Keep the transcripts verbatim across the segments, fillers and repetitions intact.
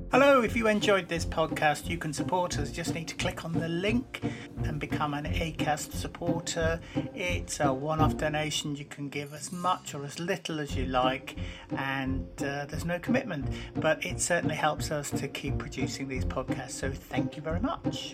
Hello, if you enjoyed this podcast, you can support us. Just need to click on the link and become an Acast supporter. It's a one-off donation. You can give as much or as little as you like, and uh, there's no commitment, but it certainly helps us to keep producing these podcasts, so thank you very much.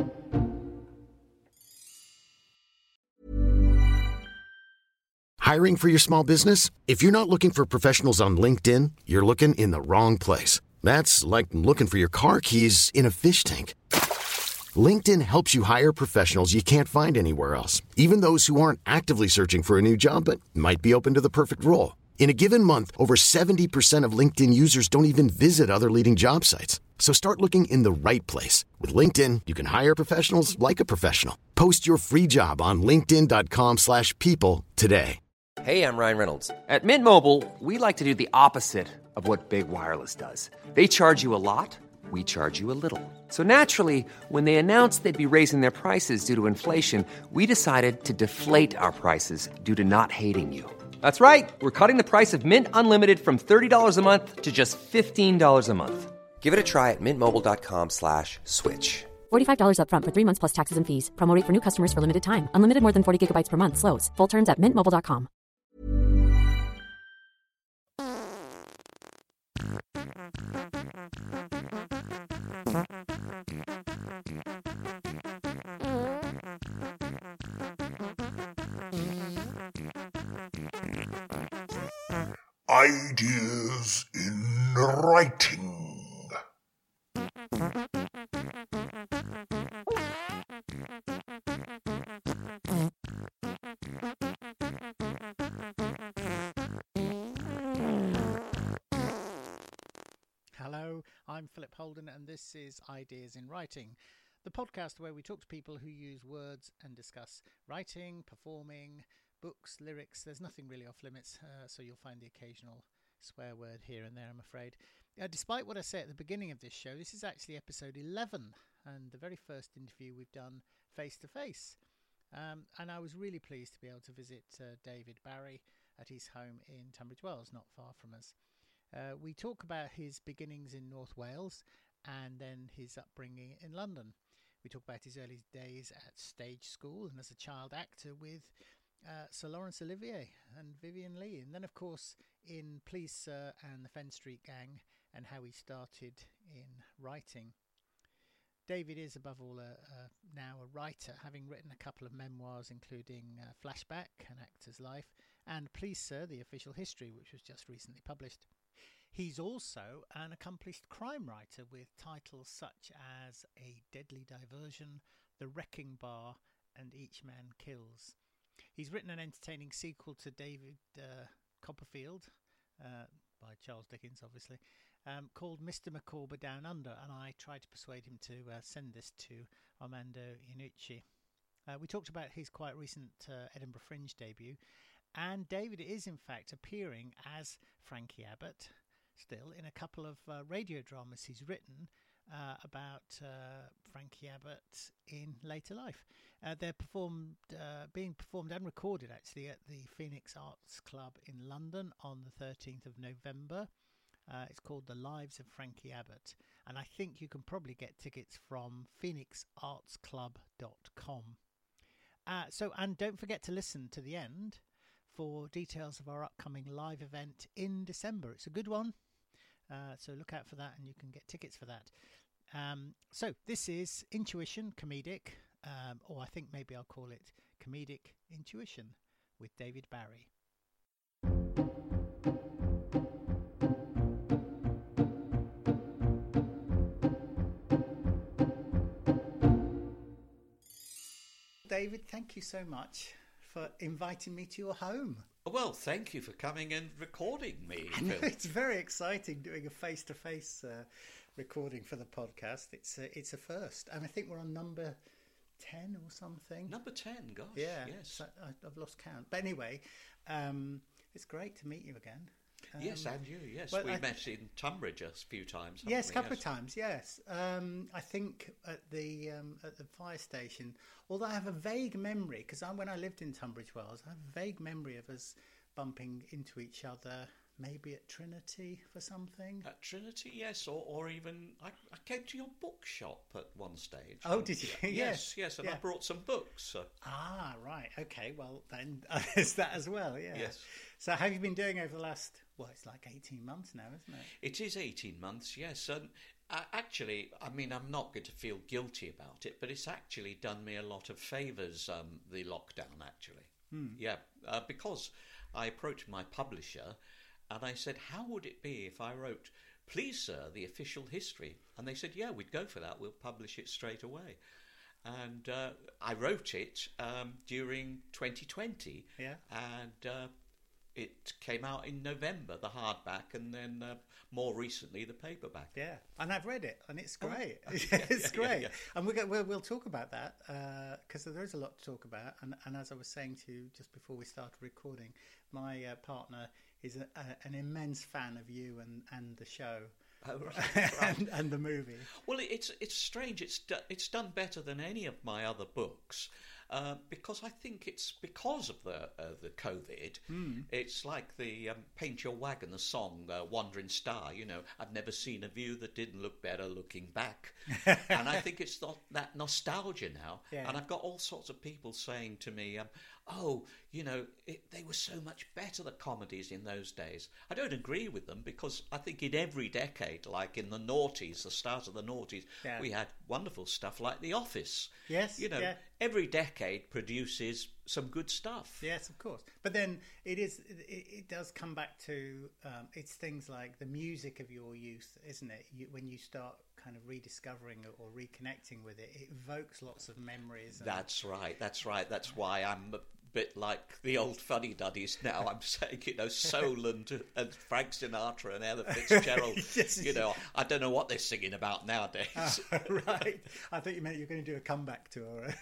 Hiring for your small business? If you're not looking for professionals on LinkedIn, you're looking in the wrong place. That's like looking for your car keys in a fish tank. LinkedIn helps you hire professionals you can't find anywhere else, even those who aren't actively searching for a new job but might be open to the perfect role. In a given month, over seventy percent of LinkedIn users don't even visit other leading job sites. So start looking in the right place. With LinkedIn, you can hire professionals like a professional. Post your free job on linkedin.com slash people today. Hey, I'm Ryan Reynolds. At Mint Mobile, we like to do the opposite of what Big Wireless does. They charge you a lot, we charge you a little. So naturally, when they announced they'd be raising their prices due to inflation, we decided to deflate our prices due to not hating you. That's right. We're cutting the price of Mint Unlimited from thirty dollars a month to just fifteen dollars a month. Give it a try at mintmobile.com slash switch. forty-five dollars up front for three months plus taxes and fees. Promo rate for new customers for limited time. Unlimited more than forty gigabytes per month. Slows full terms at mint mobile dot com. Ideas in writing. Hello, I'm Philip Holden, and this is Ideas in Writing, the podcast where we talk to people who use words and discuss writing, performing, books, lyrics. There's nothing really off limits, uh, so you'll find the occasional swear word here and there, I'm afraid. Uh, despite what I say at the beginning of this show, this is actually episode eleven, and the very first interview we've done face-to-face. Um, and I was really pleased to be able to visit uh, David Barry at his home in Tunbridge Wells, not far from us. Uh, we talk about his beginnings in North Wales and then his upbringing in London. We talk about his early days at stage school and as a child actor with uh, Sir Laurence Olivier and Vivien Leigh. And then, of course, in Please Sir and the Fen Street Gang and how he started in writing. David is, above all, a, a, now a writer, having written a couple of memoirs, including uh, Flashback, An Actor's Life, and Please Sir, The Official History, which was just recently published. He's also an accomplished crime writer with titles such as A Deadly Diversion, The Wrecking Bar, and Each Man Kills. He's written an entertaining sequel to David uh, Copperfield, uh, by Charles Dickens, obviously, um, called Mister Micawber Down Under, and I tried to persuade him to uh, send this to Armando Iannucci. Uh, we talked about his quite recent uh, Edinburgh Fringe debut, and David is in fact appearing as Frankie Abbott, still, in a couple of uh, radio dramas he's written uh, about uh, Frankie Abbott in later life. Uh, they're performed, uh, being performed and recorded actually at the Phoenix Arts Club in London on the thirteenth of November. Uh, it's called The Lives of Frankie Abbott, and I think you can probably get tickets from phoenix arts club dot com. Uh, so, and don't forget to listen to the end for details of our upcoming live event in December. It's a good one, uh, so look out for that and you can get tickets for that. Um, so this is Intuition Comedic, um, or I think maybe I'll call it Comedic Intuition with David Barry. David, thank you so much for inviting me to your home. Well, thank you for coming and recording me. It's very exciting doing a face-to-face uh, recording for the podcast. It's a, it's a first, and I think we're on number ten or something. Number ten, gosh. Yeah, yes. So I, I've lost count. But anyway, um, it's great to meet you again. Um, yes, and you, yes. well, we I, met in Tunbridge a few times. Yes, a we? couple yes. of times, yes. Um, I think at the um, at the fire station, although I have a vague memory, because when I lived in Tunbridge Wells, I have a vague memory of us bumping into each other maybe at Trinity for something. At Trinity, yes, or, or even I, I came to your bookshop at one stage. Oh, and- did you? Yes, Yes, yes, and I yeah. brought some books. So. Ah, right. Okay. Well, then there's that as well. Yeah. Yes. So, how have you been doing over the last? Well, it's like eighteen months now, isn't it? It is eighteen months, yes. And uh, actually, I mean, I'm not going to feel guilty about it, but it's actually done me a lot of favours, um, the lockdown, actually. Hmm. Yeah, uh, because I approached my publisher and I said, how would it be if I wrote, please, sir, the official history? And they said, yeah, we'd go for that. We'll publish it straight away. And uh, I wrote it um, during twenty twenty. Yeah. And uh, it came out in November, the hardback, and then uh, more recently the paperback. Yeah, and I've read it, and it's great. Oh, it's yeah, yeah, great, yeah. and we're, go- we'll we'll talk about that because there is a lot to talk about. And, and as I was saying to you just before we started recording, my uh, partner is a, a, an immense fan of you and, and the show. Oh, right, right. and, and the movie. Well, it's it's strange. It's do, it's done better than any of my other books uh, because I think it's because of the uh, the COVID. Mm. It's like the um, Paint Your Wagon, the song uh, "Wandering Star." You know, I've never seen a view that didn't look better looking back, and I think it's not that nostalgia now. Yeah. And I've got all sorts of people saying to me, um, "Oh, you know, it, they were so much better, the comedies in those days." I don't agree with them because I think in every decade, like in the noughties, the start of the noughties, Yeah. we had wonderful stuff like The Office. Yes, You know, yeah. every decade produces some good stuff. Yes, of course. But then it is. It, it does come back to um, it's things like the music of your youth, isn't it? You, when you start kind of rediscovering it or reconnecting with it, it evokes lots of memories. And, That's right, that's right. That's why I'm a bit like the old fuddy-duddies now. I'm saying, you know, Soul and, and Frank Sinatra and Ella Fitzgerald. Yes, you know, I don't know what they're singing about nowadays. right. I thought you meant you were going to do a comeback tour.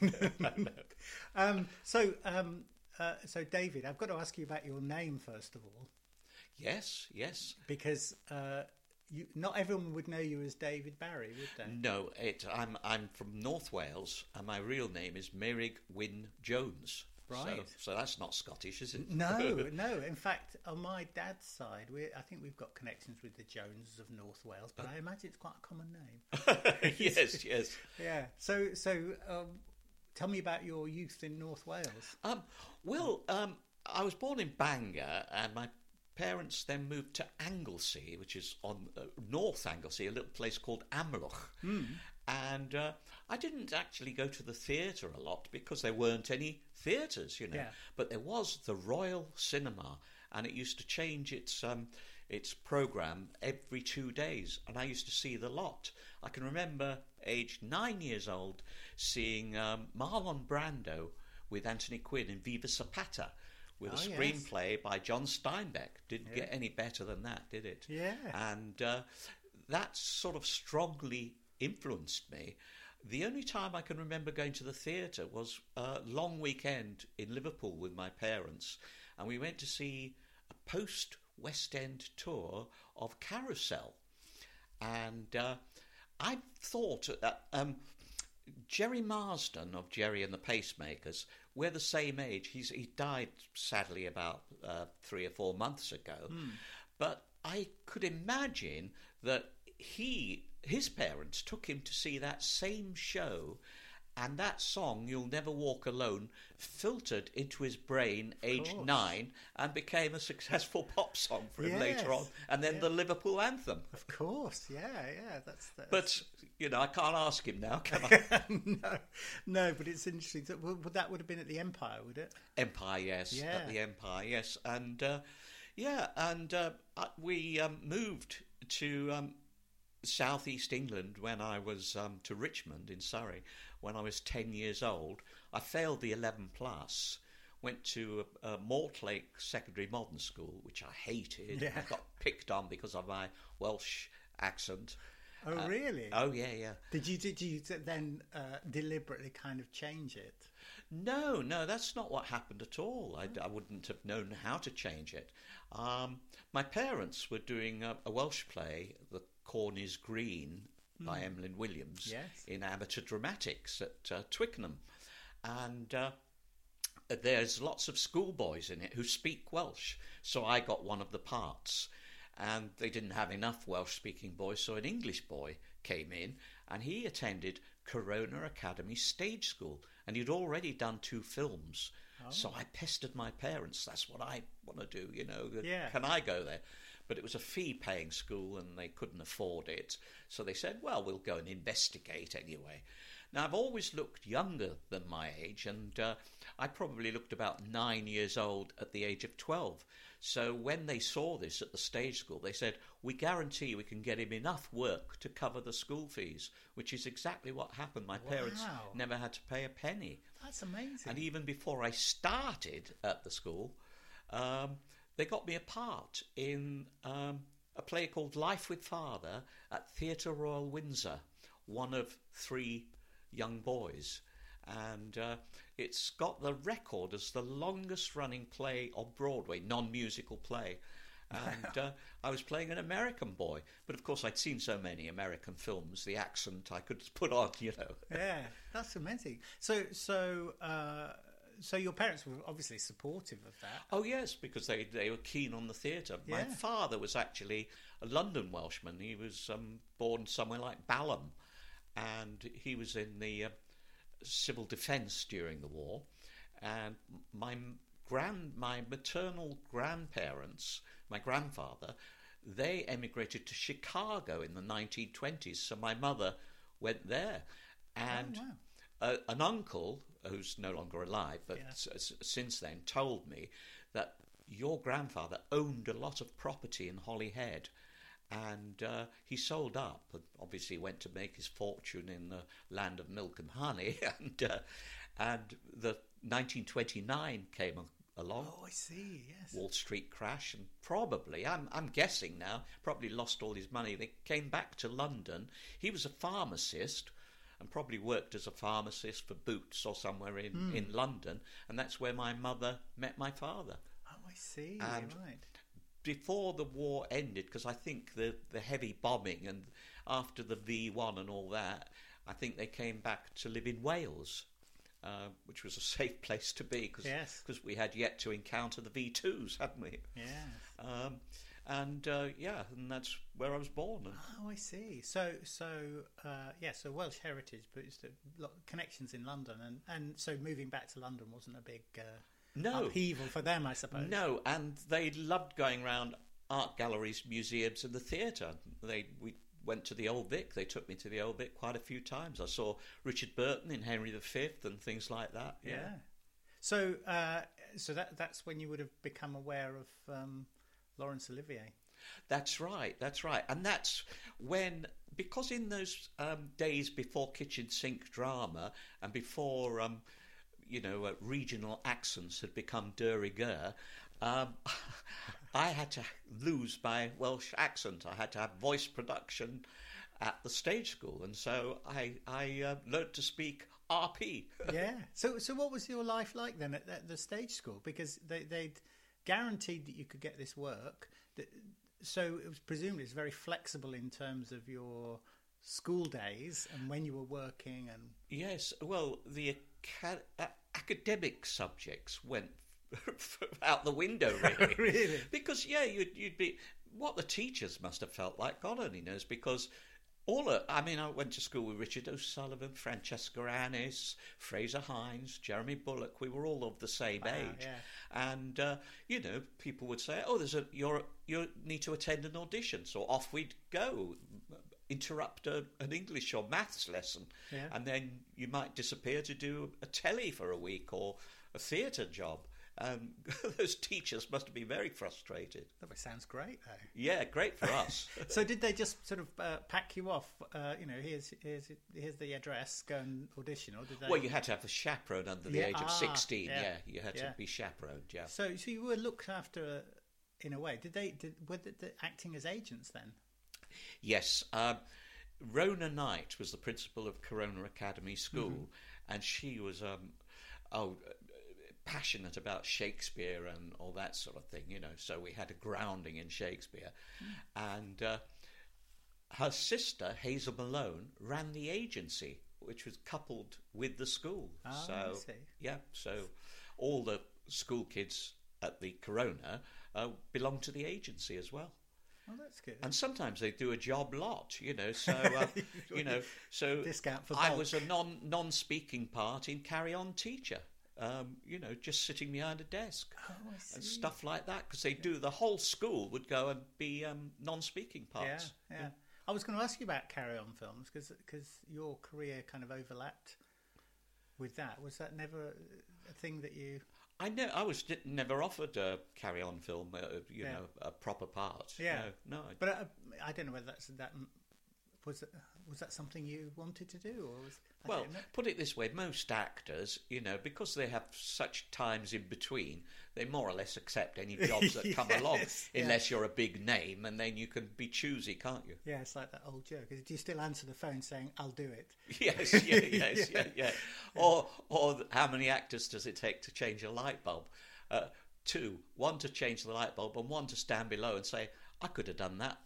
um, so, um, uh, so David, I've got to ask you about your name first of all, Yes, yes. because uh, you, not everyone would know you as David Barry, would they? No, it, I'm I'm from North Wales, and my real name is Meirig Wyn Jones. Right. So, so that's not Scottish, is it? No, no. In fact, on my dad's side, we I think we've got connections with the Joneses of North Wales, but I imagine it's quite a common name. yes, yes. Yeah. So, so um, tell me about your youth in North Wales. Um, well, um, I was born in Bangor, and my parents then moved to Anglesey, which is on uh, North Anglesey, a little place called Amlwch. Mm. And uh, I didn't actually go to the theatre a lot because there weren't any theatres, you know. Yeah. But there was the Royal Cinema, and it used to change its um, its programme every two days, and I used to see the lot. I can remember, aged nine years old, seeing um, Marlon Brando with Anthony Quinn in Viva Zapata, with Oh, a yes. screenplay by John Steinbeck. Didn't Yeah. get any better than that, did it? Yeah. And uh, that sort of strongly influenced me. The only time I can remember going to the theatre was a long weekend in Liverpool with my parents, and we went to see a post-West End tour of Carousel. And uh, I thought that um, Jerry Marsden of Jerry and the Pacemakers, we're the same age. He's he died sadly about uh, three or four months ago, but I could imagine that he his parents took him to see that same show, and that song "You'll Never Walk Alone" filtered into his brain aged course. nine and became a successful pop song for him Yes. later on, and then Yeah. the Liverpool anthem. Of course, yeah, yeah. That's, that's... But you know, I can't ask him now, can I? no, no. But it's interesting. That, well, that would have been at the Empire, would it? Empire, yes, Yeah. at the Empire, yes, and uh, yeah, and uh, uh, we um, moved to um, southeast England when I was um, to Richmond in Surrey when I was ten years old. I failed the eleven plus. Went to a, a Mortlake Secondary Modern School, which I hated. Yeah. I got picked on because of my Welsh accent. Oh, Uh, really? Oh, yeah, yeah. Did you did you then uh, deliberately kind of change it? No, no, that's not what happened at all. I, I wouldn't have known how to change it. Um, my parents were doing a, a Welsh play, The Corn is Green, by Emlyn Williams, Yes. in amateur dramatics at uh, Twickenham. And uh, there's lots of schoolboys in it who speak Welsh. So I got one of the parts. And they didn't have enough Welsh-speaking boys, so an English boy came in, and he attended Corona Academy Stage School. And he'd already done two films. Oh. So I pestered my parents. That's what I want to do, you know. Yeah. Can I go there? But it was a fee-paying school, and they couldn't afford it. So they said, well, we'll go and investigate anyway. Now, I've always looked younger than my age, and uh, I probably looked about nine years old at the age of twelve. So when they saw this at the stage school, they said, we guarantee we can get him enough work to cover the school fees, which is exactly what happened. My Wow. parents never had to pay a penny. That's amazing. And even before I started at the school, um, they got me a part in um, a play called Life with Father at Theatre Royal Windsor, one of three young boys. And uh, it's got the record as the longest running play on Broadway, non-musical play. And uh, I was playing an American boy. But of course I'd seen so many American films, the accent I could put on, you know. Yeah, that's amazing. So, so, uh, so your parents were obviously supportive of that. Oh yes, because they, they were keen on the theatre. My Yeah. father was actually a London Welshman. He was um, born somewhere like Balham. And he was in the... Uh, civil defence during the war, and my grand, my maternal grandparents, my grandfather, they emigrated to Chicago in the nineteen twenties. So my mother went there, and Oh, wow. a, an uncle who's no longer alive, but Yeah. s- s- since then, told me that your grandfather owned a lot of property in Holyhead. And uh, he sold up, and obviously went to make his fortune in the land of milk and honey. And uh, and the nineteen twenty-nine came a- along. Oh, I see. Yes. Wall Street crash, and probably, I'm I'm guessing now, probably lost all his money. They came back to London. He was a pharmacist, and probably worked as a pharmacist for Boots or somewhere in, Mm. in London. And that's where my mother met my father. Oh, I see. And right. Before the war ended, because I think the, the heavy bombing and after the V one and all that, I think they came back to live in Wales, uh, which was a safe place to be because Yes. we had yet to encounter the V twos, hadn't we? Yes. Um, and uh, yeah, and that's where I was born. And Oh, I see. So, so uh, yeah, so Welsh heritage, but it's a lot of connections in London, and, and so moving back to London wasn't a big uh, No. upheaval for them, I suppose. No, and they loved going around art galleries, museums, and the theatre. They we went to the Old Vic. They took me to the Old Vic quite a few times. I saw Richard Burton in Henry the Fifth and things like that. Yeah. Yeah. So, uh, so that that's when you would have become aware of um, Laurence Olivier. That's right, that's right. And that's when, because in those um, days before kitchen sink drama and before, um, you know, uh, regional accents had become de rigueur, um, I had to lose my Welsh accent. I had to have voice production at the stage school. And so I, I uh, learnt to speak R P. Yeah. So, so what was your life like then at, at the stage school? Because they, they'd guaranteed that you could get this work. That, so it was presumably it's very flexible in terms of your school days and when you were working and Yes, well, the aca- uh, academic subjects went out the window, really. Really? Because, yeah, you'd, you'd be... What the teachers must have felt like, God only knows, because all of... I mean, I went to school with Richard O'Sullivan, Francesca Annis, Fraser Hines, Jeremy Bullock. We were all of the same Wow, age. yeah. And, uh, you know, people would say, oh, there's a... You're, you need to attend an audition. So off we'd go, interrupt a, an English or maths lesson, Yeah. and then you might disappear to do a telly for a week or a theatre job. Um, those teachers must have been very frustrated. that sounds great though. Yeah, great for us. So did they just sort of uh, pack you off? Uh, you know, here's here's here's the address. Go and audition, or did they? Well, you had to have a chaperone under the Yeah, age of ah, sixteen. yeah, Yeah, you had yeah. to be chaperoned. Yeah. So so you were looked after uh, in a way. Did they? Did were they, they acting as agents then? Yes. Um, Rona Knight was the principal of Corona Academy School, Mm-hmm. and she was um, oh passionate about Shakespeare and all that sort of thing. You know, so we had a grounding in Shakespeare, Mm. and uh, her sister Hazel Malone ran the agency, which was coupled with the school. Ah, so I see. yeah, so all the school kids at the Corona uh, belong to the agency as well. Oh, that's good. And sometimes they do a job lot, you know. So uh, you know, so discount for I bulk. was a non non speaking part in Carry On Teacher. Um, you know, just sitting behind a desk Oh, I see. and stuff like that, because they do, the whole school would go and be um, non-speaking Yeah, parts. yeah. I was going to ask you about Carry On films because your career kind of overlapped with that. Was that never a thing that you? I know I was di- never offered a Carry On film, uh, you Yeah. know, a proper part. Yeah, no, no. I- But uh, I don't know whether that's that. Was it, was that something you wanted to do, or was? I Well, don't know. put it this way, most actors, you know, because they have such times in between, they more or less accept any jobs that come along, Yes, yeah. unless you're a big name, and then you can be choosy, can't you? Yeah, it's like that old joke. Do you still answer the phone saying, "I'll do it"? Yes, yeah, yes, yeah, yeah. Or, or how many actors does it take to change a light bulb? Uh, two, one to change the light bulb, and one to stand below and say, "I could have done that."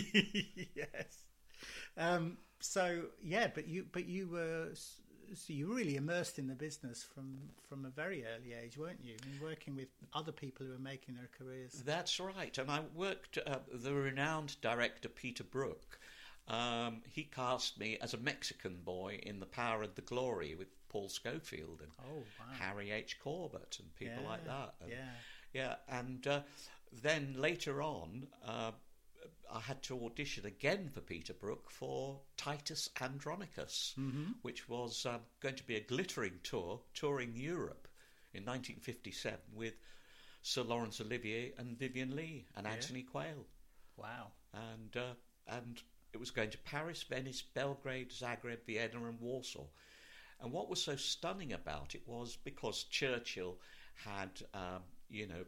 Yes. Um, so yeah, but you but you were so you were really immersed in the business from from a very early age, weren't you? And working with other people who were making their careers. That's right. And I worked, uh, the renowned director Peter Brook, um, he cast me as a Mexican boy in The Power and the Glory with Paul Schofield and Oh, wow. Harry H. Corbett and people Yeah, like that. And, yeah. Yeah, and uh, then later on, uh, I had to audition again for Peter Brook for Titus Andronicus, Mm-hmm. which was uh, going to be a glittering tour, touring Europe in nineteen fifty-seven with Sir Laurence Olivier and Vivian Leigh and Yeah. Anthony Quayle. Wow. And, uh, and it was going to Paris, Venice, Belgrade, Zagreb, Vienna and Warsaw. And what was so stunning about it was because Churchill had, um, you know,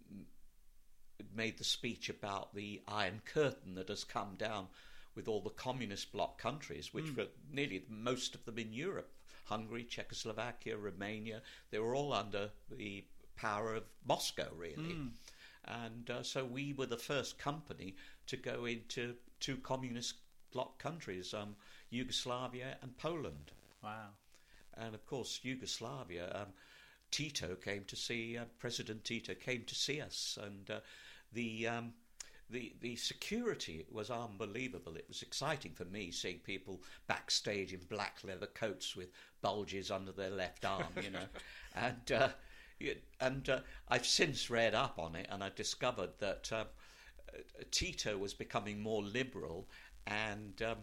made the speech about the Iron Curtain that has come down with all the communist bloc countries, which were nearly most of them in Europe. Hungary, Czechoslovakia, Romania, they were all under the power of Moscow, really. And uh, so we were the first company to go into two communist bloc countries, um, Yugoslavia and Poland. Wow. And of course, Yugoslavia, um, Tito came to see, uh, President Tito came to see us, and uh, the, um, the the security was unbelievable. It was exciting for me seeing people backstage in black leather coats with bulges under their left arm, you know. and uh, y- and uh, I've since read up on it, and I discovered that um, uh, Tito was becoming more liberal, and um,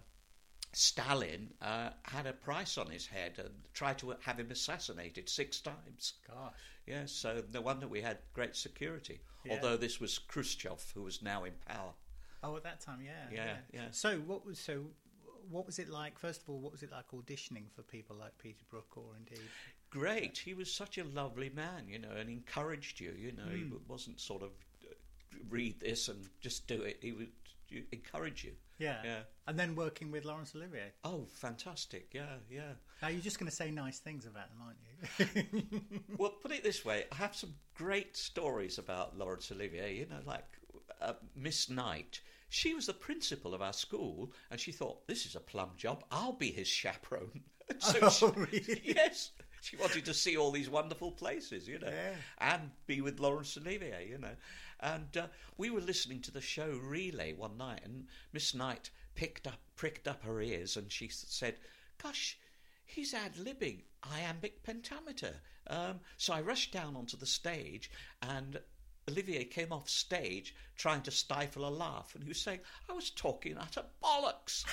Stalin uh, had a price on his head and tried to have him assassinated six times. Gosh. Yes, so no wonder we had great security. Yeah. Although this was Khrushchev, who was now in power. Oh, at that time, yeah. Yeah, yeah. So what was so? What was it like? First of all, what was it like auditioning for people like Peter Brook, or indeed? Great. He was such a lovely man, you know, and encouraged you. You know, he Hmm. w- wasn't sort of uh, read this and just do it. He would you- encourage you. Yeah. Yeah. And then working with Laurence Olivier. Oh, fantastic! Yeah, yeah. Now you're just going to say nice things about him, aren't you? Well, put it this way: I have some great stories about Laurence Olivier. You know, like uh, Miss Knight. She was the principal of our school, and she thought, "This is a plum job. I'll be his chaperone." And so Oh, she, really? Yes, she wanted to see all these wonderful places, you know, Yeah. and be with Laurence Olivier, you know. And uh, we were listening to the show Relay one night, and Miss Knight picked up, pricked up her ears, and she s- said, "Gosh, he's ad-libbing iambic pentameter." Um, so I rushed down onto the stage, and Olivier came off stage trying to stifle a laugh, and he was saying, "I was talking utter bollocks."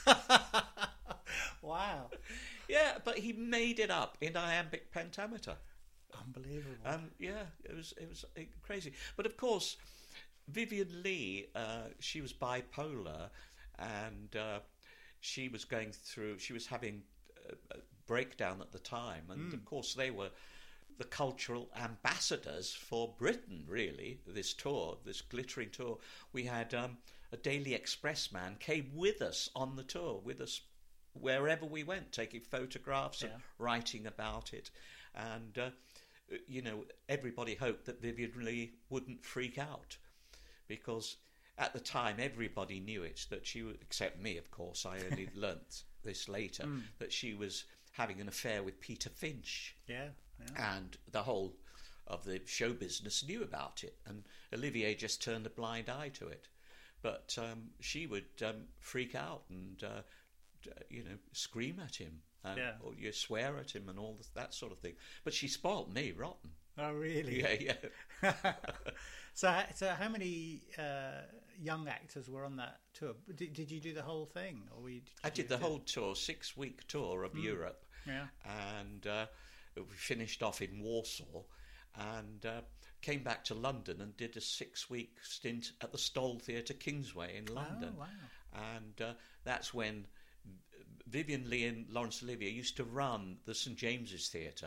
Wow. Yeah, but he made it up in iambic pentameter. Unbelievable. And yeah, it was it was uh, crazy. But of course, Vivian Leigh, uh, she was bipolar, and uh, she was going through. She was having a, a breakdown at the time, and of course they were the cultural ambassadors for Britain. Really, this tour, this glittering tour. We had um, a Daily Express man came with us on the tour, with us wherever we went, taking photographs and Yeah. writing about it, and. Uh, you know, everybody hoped that Vivian Leigh wouldn't freak out, because at the time everybody knew it, that she was, except me, of course, I only learnt this later, that she was having an affair with Peter Finch, yeah. Yeah. and the whole of the show business knew about it, and Olivier just turned a blind eye to it. But um, she would um, freak out and uh, you know scream at him, and, yeah. or you swear at him and all that sort of thing. But she spoilt me rotten. Oh, really? Yeah, yeah. so, so how many uh, young actors were on that tour? Did, did you do the whole thing, or were you, did I you did the do... whole tour, six-week tour of mm. Europe. Yeah, and uh, we finished off in Warsaw, and uh, came back to London and did a six-week stint at the Stoll Theatre, Kingsway in London. Oh, wow! And uh, that's when Vivien Leigh and Laurence Olivier used to run the St James's Theatre.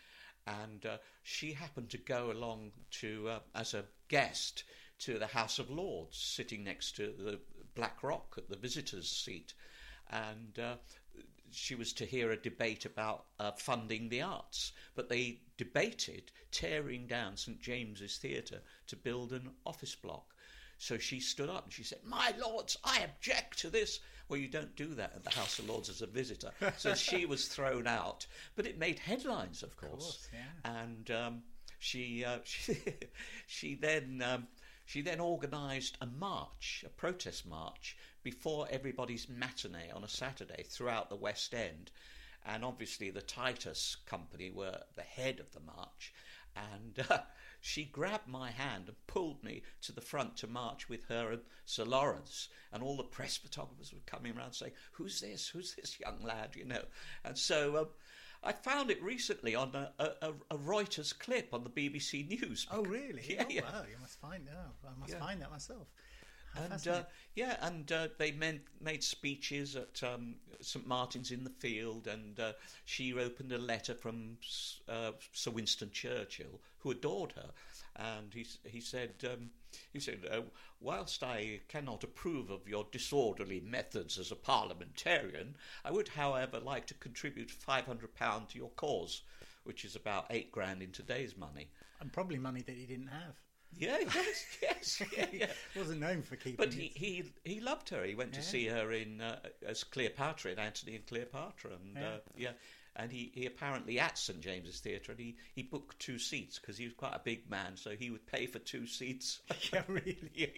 And uh, she happened to go along to uh, as a guest to the House of Lords, sitting next to the Black Rock at the visitors' seat, and uh, she was to hear a debate about uh, funding the arts. But they debated tearing down St James's Theatre to build an office block. So she stood up and she said, "My lords, I object to this." Well, you don't do that at the House of Lords as a visitor. So she was thrown out. But it made headlines, of course. Of course, yeah. And um, she, uh, she she then um, she then organised a march, a protest march, before everybody's matinee on a Saturday throughout the West End. And obviously the Titus Company were the head of the march. And uh, she grabbed my hand and pulled me to the front to march with her and Sir Lawrence. And all the press photographers were coming around saying, "Who's this? Who's this young lad?" You know. And so um, I found it recently on a, a, a Reuters clip on the B B C News. Oh, really? Yeah, oh, yeah. Wow, you must find oh, I must yeah. find that myself. How and uh, yeah, and uh, they made, made speeches at um, St Martin's in the Field, and uh, she opened a letter from uh, Sir Winston Churchill, who adored her, and he he said um, he said, uh, "Whilst I cannot approve of your disorderly methods as a parliamentarian, I would, however, like to contribute five hundred pounds to your cause," which is about eight grand in today's money, and probably money that he didn't have. Yeah, yes, yes, yeah, yeah. Wasn't known for keeping. But he, he he loved her. He went yeah. to see her in uh, as Cleopatra in Antony and Cleopatra, and yeah, uh, yeah. and he, he apparently at St James's Theatre, and he, he booked two seats because he was quite a big man, so he would pay for two seats. Yeah, really. Yeah.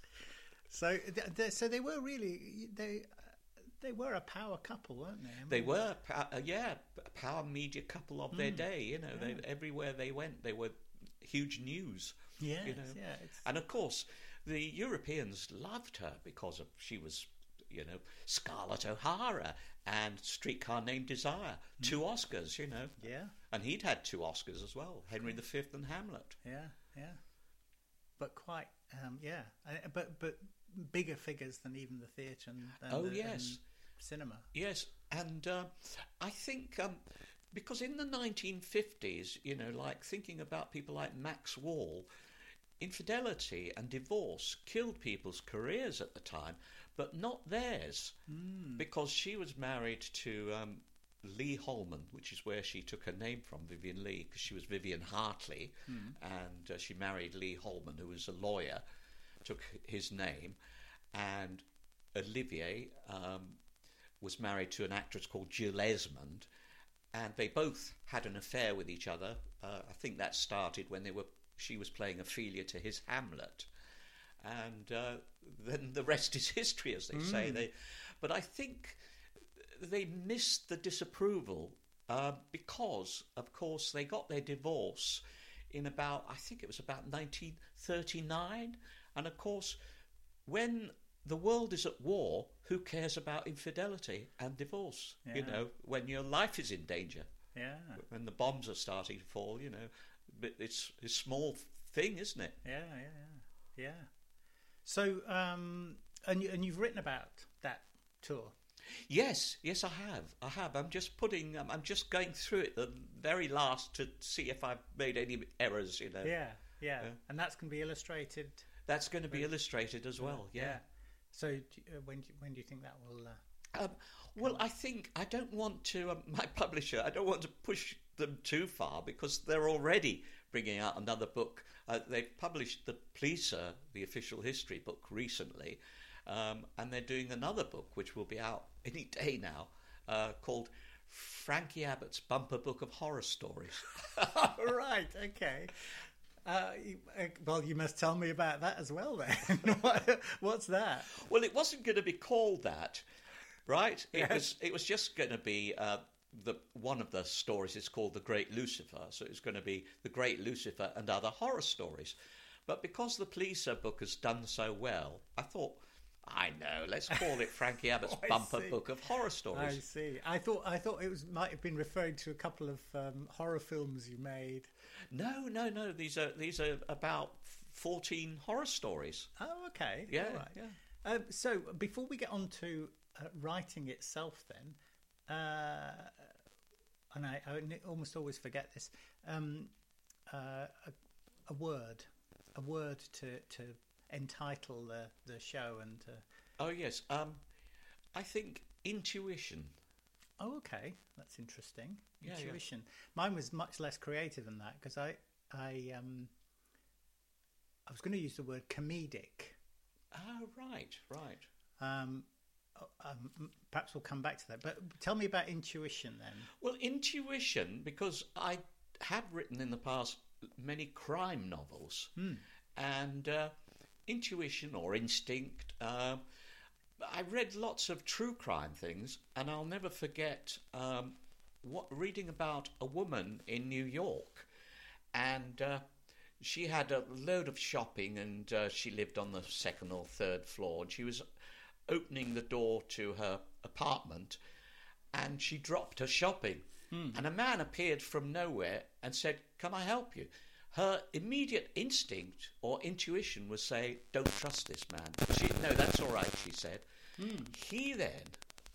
So th- so they were really they they were a power couple, weren't they? I mean, they were, uh, yeah, a power media couple of mm. their day. You know, yeah. they, everywhere they went, they were huge news. Yes, you know? yeah, it's... And of course, the Europeans loved her because of she was, you know, Scarlett O'Hara and Streetcar Named Desire, mm. two Oscars, you know. Yeah. And he'd had two Oscars as well, Henry the Fifth and Hamlet. Yeah, yeah. But quite, um, yeah, but but bigger figures than even the theatre and, and oh the, yes, and cinema. Yes, and uh, I think. Um, Because in the nineteen fifties, you know, like thinking about people like Max Wall, infidelity and divorce killed people's careers at the time, but not theirs, mm. because she was married to um, Lee Holman, which is where she took her name from, Vivien Leigh, because she was Vivian Hartley, mm. and uh, she married Lee Holman, who was a lawyer, took his name, and Olivier um, was married to an actress called Jill Esmond. And they both had an affair with each other. Uh, I think that started when they were. She was playing Ophelia to his Hamlet, and uh, then the rest is history, as they mm. say. They, but I think they missed the disapproval uh, because, of course, they got their divorce in about. I think it was about nineteen thirty-nine, and of course, when the world is at war, who cares about infidelity and divorce? Yeah. You know, when your life is in danger. Yeah. When the bombs are starting to fall, you know, but it's a small thing, isn't it? Yeah, yeah, yeah. Yeah. So, um, and you, and you've written about that tour. Yes, yes, I have. I have. I'm just putting. Um, I'm just going through it the very last to see if I've made any errors. You know. Yeah, yeah. yeah. And that's going to be illustrated. That's going to be illustrated as well. Yeah. yeah. So uh, when do, when do you think that will? Uh, um, well, I think I don't want to. Um, my publisher, I don't want to push them too far because they're already bringing out another book. Uh, they've published the Pleaser, the official history book, recently, um, and they're doing another book which will be out any day now, uh, called Frankie Abbott's Bumper Book of Horror Stories. Right, okay. Uh, you, uh, well, you must tell me about that as well then. what, what's that? Well, it wasn't going to be called that, right? It Yes. was It was just going to be... Uh, the one of the stories is called The Great Lucifer, so it's going to be The Great Lucifer and Other Horror Stories. But because the Pleaser book has done so well, I thought, I know, let's call it Frankie Abbott's Oh, I Bumper see. Book of Horror I Stories. see. I thought I thought it was might have been referring to a couple of um, horror films you made. No, no, no. These are these are about fourteen horror stories. Oh, okay. Yeah, All right. yeah. Um, so before we get on to uh, writing itself, then, uh, and I, I almost always forget this, um, uh, a, a word, a word to to entitle the the show and. To... Oh yes. Um, I think intuition. Oh, okay, that's interesting. Yeah, yeah. Intuition. Mine was much less creative than that because I I um I was going to use the word comedic. Oh right, right. Um, um, perhaps we'll come back to that. But tell me about intuition then. Well, intuition, because I had written in the past many crime novels, and uh, intuition or instinct. Uh, I read lots of true crime things, and I'll never forget um, what reading about a woman in New York, and uh, she had a load of shopping, and uh, she lived on the second or third floor, and she was opening the door to her apartment, and she dropped her shopping, and a man appeared from nowhere and said, "Can I help you?" Her immediate instinct or intuition was say, "Don't trust this man." She, no, that's all right, she said. He then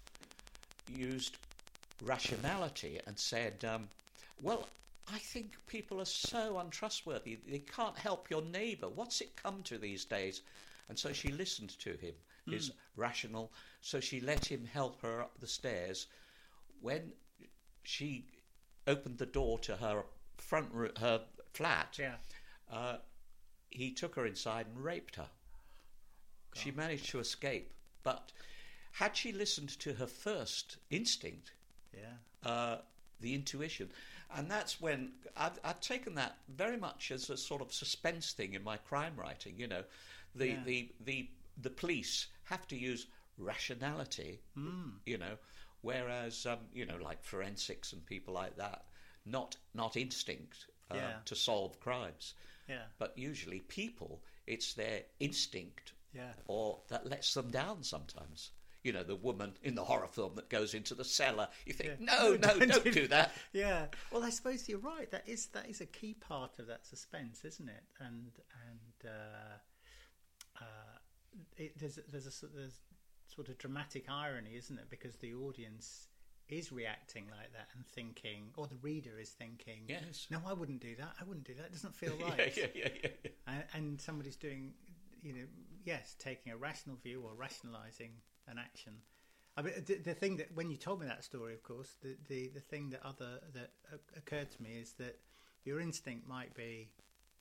used rationality and said, um, well, I think people are so untrustworthy. They can't help your neighbour. What's it come to these days? And so she listened to him, his rational. So she let him help her up the stairs. When she opened the door to her front ro- her flat, Yeah. uh, he took her inside and raped her. She managed to escape, but had she listened to her first instinct, Yeah. uh, the intuition, and that's when I'd, I'd taken that very much as a sort of suspense thing in my crime writing. You know, the Yeah. the, the the police have to use rationality. You know, whereas um, you know, like forensics and people like that, not not instinct uh, Yeah. to solve crimes. Yeah. But usually people, it's their instinct Yeah. or that lets them down sometimes. You know, the woman in the horror film that goes into the cellar. You think, Yeah. no, no, don't do that. Yeah. Well, I suppose you're right. That is that is a key part of that suspense, isn't it? And and uh, uh, it, there's there's a s- there's sort of dramatic irony, isn't it? Because the audience is reacting like that and thinking, or the reader is thinking, Yes. no, I wouldn't do that. I wouldn't do that. It doesn't feel Yeah, right. yeah, yeah, yeah, yeah. And, and somebody's doing, you know, yes, taking a rational view or rationalising an action. I mean, the, the thing that when you told me that story, of course, the, the, the thing that other that o- occurred to me is that your instinct might be,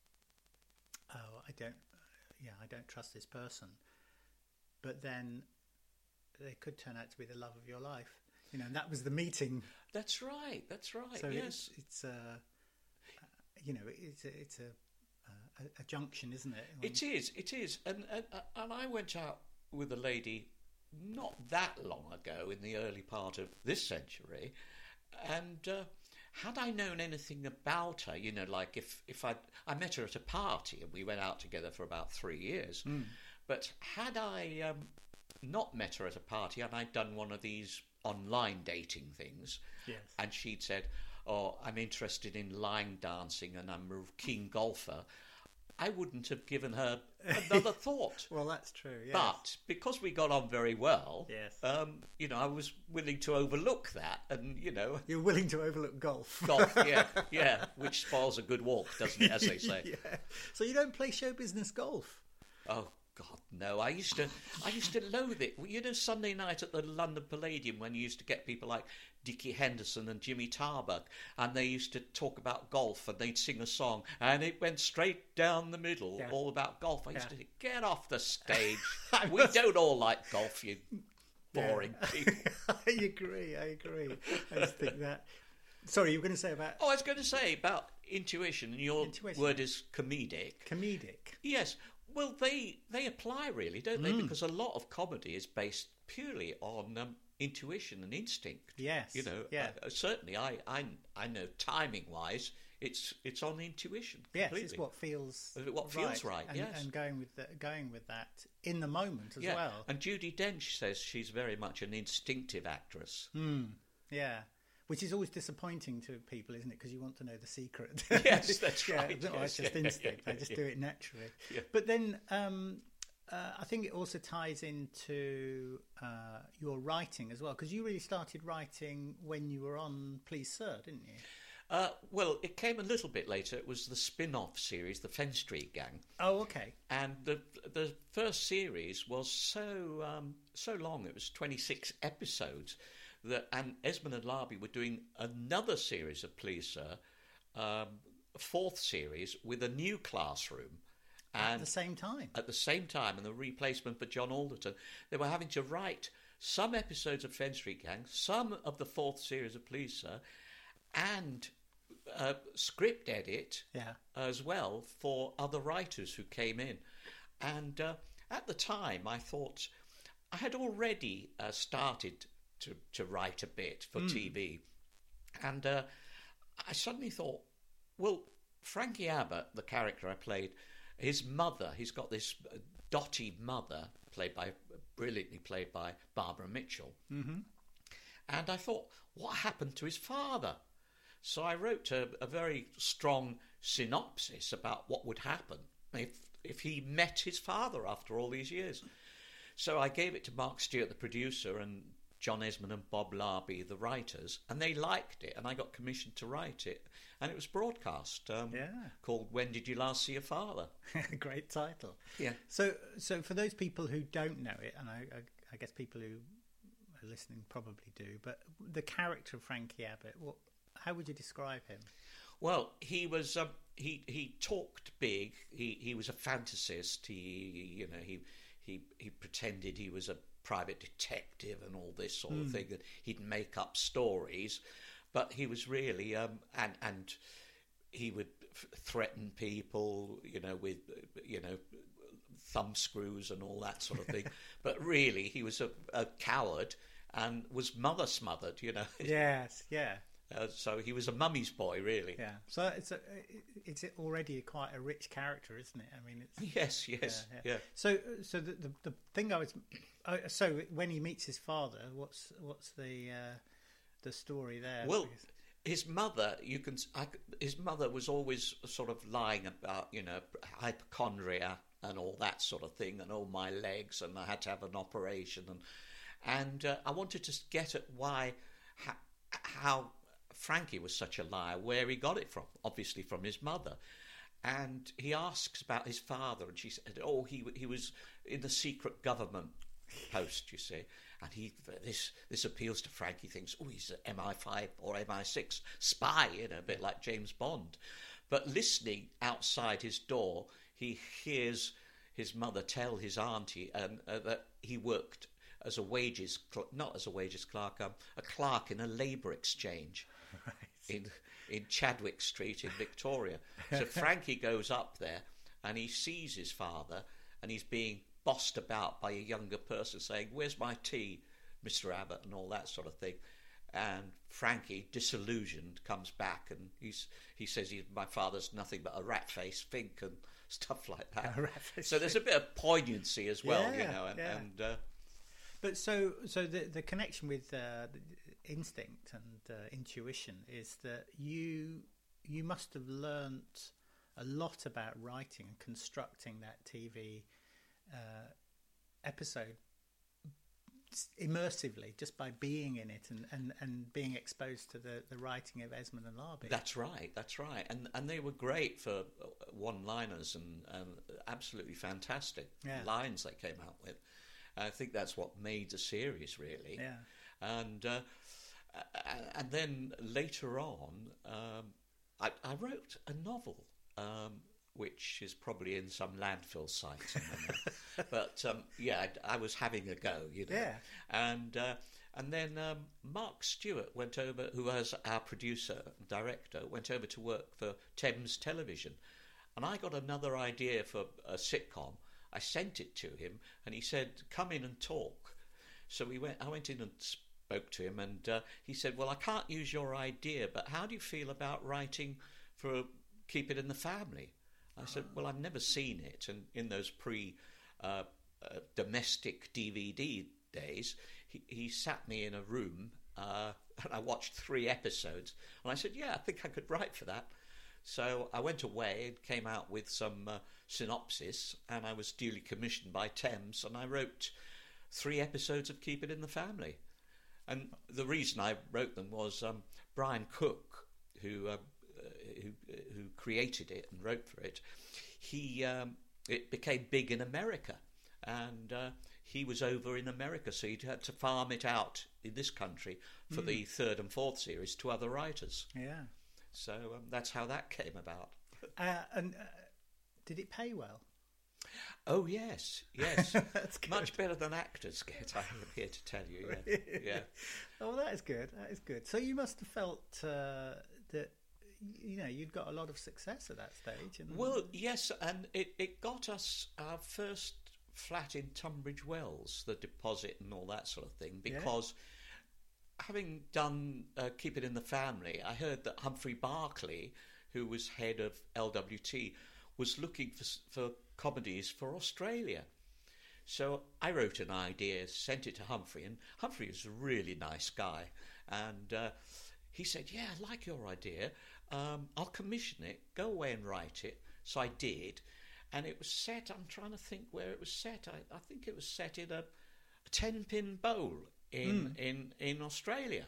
oh, I don't, yeah, I don't trust this person, but then they could turn out to be the love of your life. You know, and that was the meeting. That's right. That's right. So yes. it's it's a, uh, you know, it's a, it's a, a, a junction, isn't it? It is. It is. And, and and I went out with a lady not that long ago in the early part of this century, and uh, had I known anything about her, you know, like if if I I met her at a party and we went out together for about three years, but had I um, not met her at a party and I'd done one of these online dating things, Yes. and she'd said, "Oh, I'm interested in line dancing and I'm a keen golfer," I wouldn't have given her another thought. Well, that's true. Yes. But because we got on very well, Yes. um, you know, I was willing to overlook that, and you know, You're willing to overlook golf. golf, yeah, yeah, which spoils a good walk, doesn't it? As they say. Yeah. So you don't play show business golf? Oh God, no! I used to, I used to loathe it. You know, Sunday night at the London Palladium when you used to get people like Dickie Henderson and Jimmy Tarbuck, and they used to talk about golf, and they'd sing a song, and it went straight down the middle, Yeah. all about golf. I used Yeah. to think, get off the stage. We don't all like golf, you boring yeah. people. I agree. I agree. I just think that. Sorry, you were going to say about Oh, I was going to say about intuition, and your Intuition. word is comedic. comedic. Yes. Well, they they apply really, don't they? Because a lot of comedy is based purely on um, intuition and instinct. Yes, You know, yeah. uh, certainly I, I, I know timing-wise, it's it's on intuition Yes, completely. it's what feels What feels right, and, yes. and going with the, going with that in the moment as yeah. well. And Judi Dench says she's very much an instinctive actress. Yeah, which is always disappointing to people, isn't it? Because you want to know the secret. Yes, that's yeah, right. no, Yes, it's just yeah, instinct. yeah, I just yeah. do it naturally. Yeah. But then um, uh, I think it also ties into uh, your writing as well, because you really started writing when you were on Please Sir, didn't you? Uh, well, it came a little bit later. It was the spin-off series, The Fen Street Gang. Oh, okay. And the the first series was so um, so long. It was twenty-six episodes. That and Esmond and Larby were doing another series of Please Sir, um, fourth series with a new classroom. And At the same time. At the same time, and the replacement for John Alderton, they were having to write some episodes of Fen Street Gang, some of the fourth series of Please Sir, and uh, script edit Yeah. as well for other writers who came in. And uh, at the time, I thought I had already uh, started to, to write a bit for Mm. T V. And uh, I suddenly thought, well, Frankie Abbott, the character I played, his mother, he's got this dotty mother, played by brilliantly played by Barbara Mitchell. Mm-hmm. And I thought, what happened to his father? So I wrote a, a very strong synopsis about what would happen if if he met his father after all these years. So I gave it to Mark Stewart, the producer, and John Esmond and Bob Larby, the writers, and they liked it, and I got commissioned to write it, and it was broadcast. Um, Yeah. Called "When Did You Last See Your Father?" Great title. Yeah. So, so for those people who don't know it, and I, I, I guess people who are listening probably do, but the character of Frankie Abbott, what, how would you describe him? Well, he was um, he he talked big. He he was a fantasist. He you know he he he pretended he was a private detective and all this sort of thing. That he'd make up stories, but he was really um, and and he would f- threaten people, you know, with you know thumb screws and all that sort of thing. But really, he was a, a coward and was mother smothered. You know. Yes, yeah. Uh, so he was a mummy's boy, really. Yeah, so it's a, it's already quite a rich character, isn't it? I mean, it's Yes, yes, yeah. So, so the, the the thing I was, uh, so when he meets his father, what's what's the uh, the story there? Well, Because- his mother, you can. I, his mother was always sort of lying about, you know, hypochondria and all that sort of thing, and all my legs, and I had to have an operation, and and uh, I wanted to get at why, how. how Frankie was such a liar, where he got it from, obviously from his mother. And he asks about his father, and she said, oh, he he was in the secret government post, you see. And he this this appeals to Frank. He thinks, oh, he's an M I five or M I six spy, you know, a bit like James Bond. But listening outside his door, he hears his mother tell his auntie um, uh, that he worked as a wages, cl- not as a wages clerk, um, a clerk in a labour exchange. Right. in in Chadwick Street in Victoria. So Frankie goes up there and he sees his father, and he's being bossed about by a younger person saying, where's my tea, Mister Abbott, and all that sort of thing. And Frankie, disillusioned, comes back, and he's he says he, my father's nothing but a rat-faced fink and stuff like that. A rat-faced So there's a bit of poignancy as well, you Yeah, know, and, yeah. and uh, But so, so the the connection with uh, the instinct and uh, intuition is that you you must have learnt a lot about writing and constructing that T V uh, episode immersively, just by being in it and, and, and being exposed to the, the writing of Esmond and Larby. That's right, that's right. And and they were great for one-liners and, and absolutely fantastic Yeah. lines they came out with. I think that's what made the series, really. Yeah. And uh, and then later on, um, I, I wrote a novel, um, which is probably in some landfill site somewhere. But um, yeah, I, I was having a go, you know. Yeah. And uh, and then um, Mark Stewart went over, who was our producer, director, went over to work for Thames Television. And I got another idea for a sitcom. I sent it to him, and he said, "Come in and talk." So we went. I went in and spoke to him, and uh, he said, "Well, I can't use your idea, but how do you feel about writing for Keep It in the Family?" I said, "Well, I've never seen it, and in those pre uh, uh, domestic D V D days, he, he sat me in a room, uh, and I watched three episodes, and I said, yeah, I think I could write for that." So I went away and came out with some uh, synopsis, and I was duly commissioned by Thames, and I wrote three episodes of Keep It in the Family. And the reason I wrote them was um, Brian Cook, who, uh, who who created it and wrote for it. He um, it became big in America, and uh, he was over in America, so he had to farm it out in this country for mm. the third and fourth series to other writers. Yeah. So um, that's how that came about. Uh, and uh, did it pay well? Oh yes, yes. That's good. Much better than actors get, I'm here to tell you. Yeah, yeah. Oh, that is good. That is good. So you must have felt uh, that you know you'd got a lot of success at that stage. And... Well, yes, and it, it got us our first flat in Tunbridge Wells, the deposit and all that sort of thing, because. Yeah. Having done uh, Keep It in the Family, I heard that Humphrey Barclay, who was head of L W T, was looking for, for comedies for Australia. So I wrote an idea, sent it to Humphrey, and Humphrey was a really nice guy. And uh, he said, yeah, I like your idea. Um, I'll commission it, go away and write it. So I did. And it was set, I'm trying to think where it was set. I, I think it was set in a, a ten-pin bowl. In, mm. in in Australia.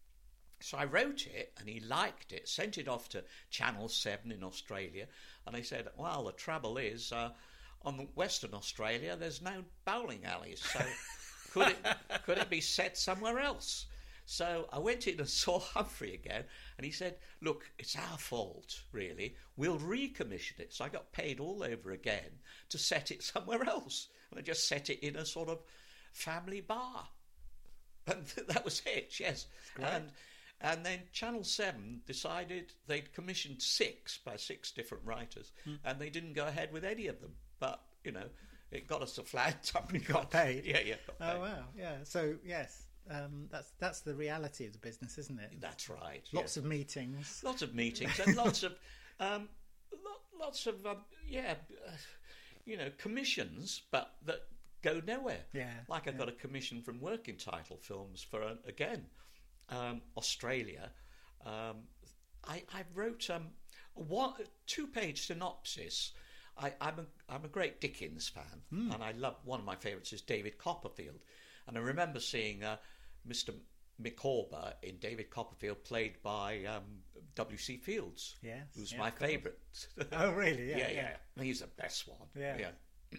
So I wrote it and he liked it, sent it off to Channel seven in Australia, and they said, well, the trouble is uh, on Western Australia there's no bowling alleys, so could it could it be set somewhere else? So I went in and saw Humphrey again, and he said, look, it's our fault, really. We'll recommission it. So I got paid all over again to set it somewhere else. And I just set it in a sort of family bar. And that was it, yes. And and then Channel seven decided they'd commissioned six by six different writers, hmm. and they didn't go ahead with any of them. But, you know, it got us a flat. You got paid. Yeah, yeah. Got paid. Oh, wow, yeah. So, yes, um, that's that's the reality of the business, isn't it? That's right. Lots yes. of meetings. Lots of meetings and lots of, um, lo- lots of, um, yeah, uh, you know, commissions, but that... go nowhere. Yeah, like I yeah. got a commission from Working Title Films for uh, again um, Australia. Um, I, I wrote um, a one, two-page synopsis. I, I'm a I'm a great Dickens fan, mm. and I love one of my favourites is David Copperfield. And I remember seeing uh, Mister Micawber in David Copperfield, played by um, W C Fields. Yes, who's yeah, my favourite. Oh, really? Yeah, yeah, yeah, yeah. He's the best one. Yeah. yeah.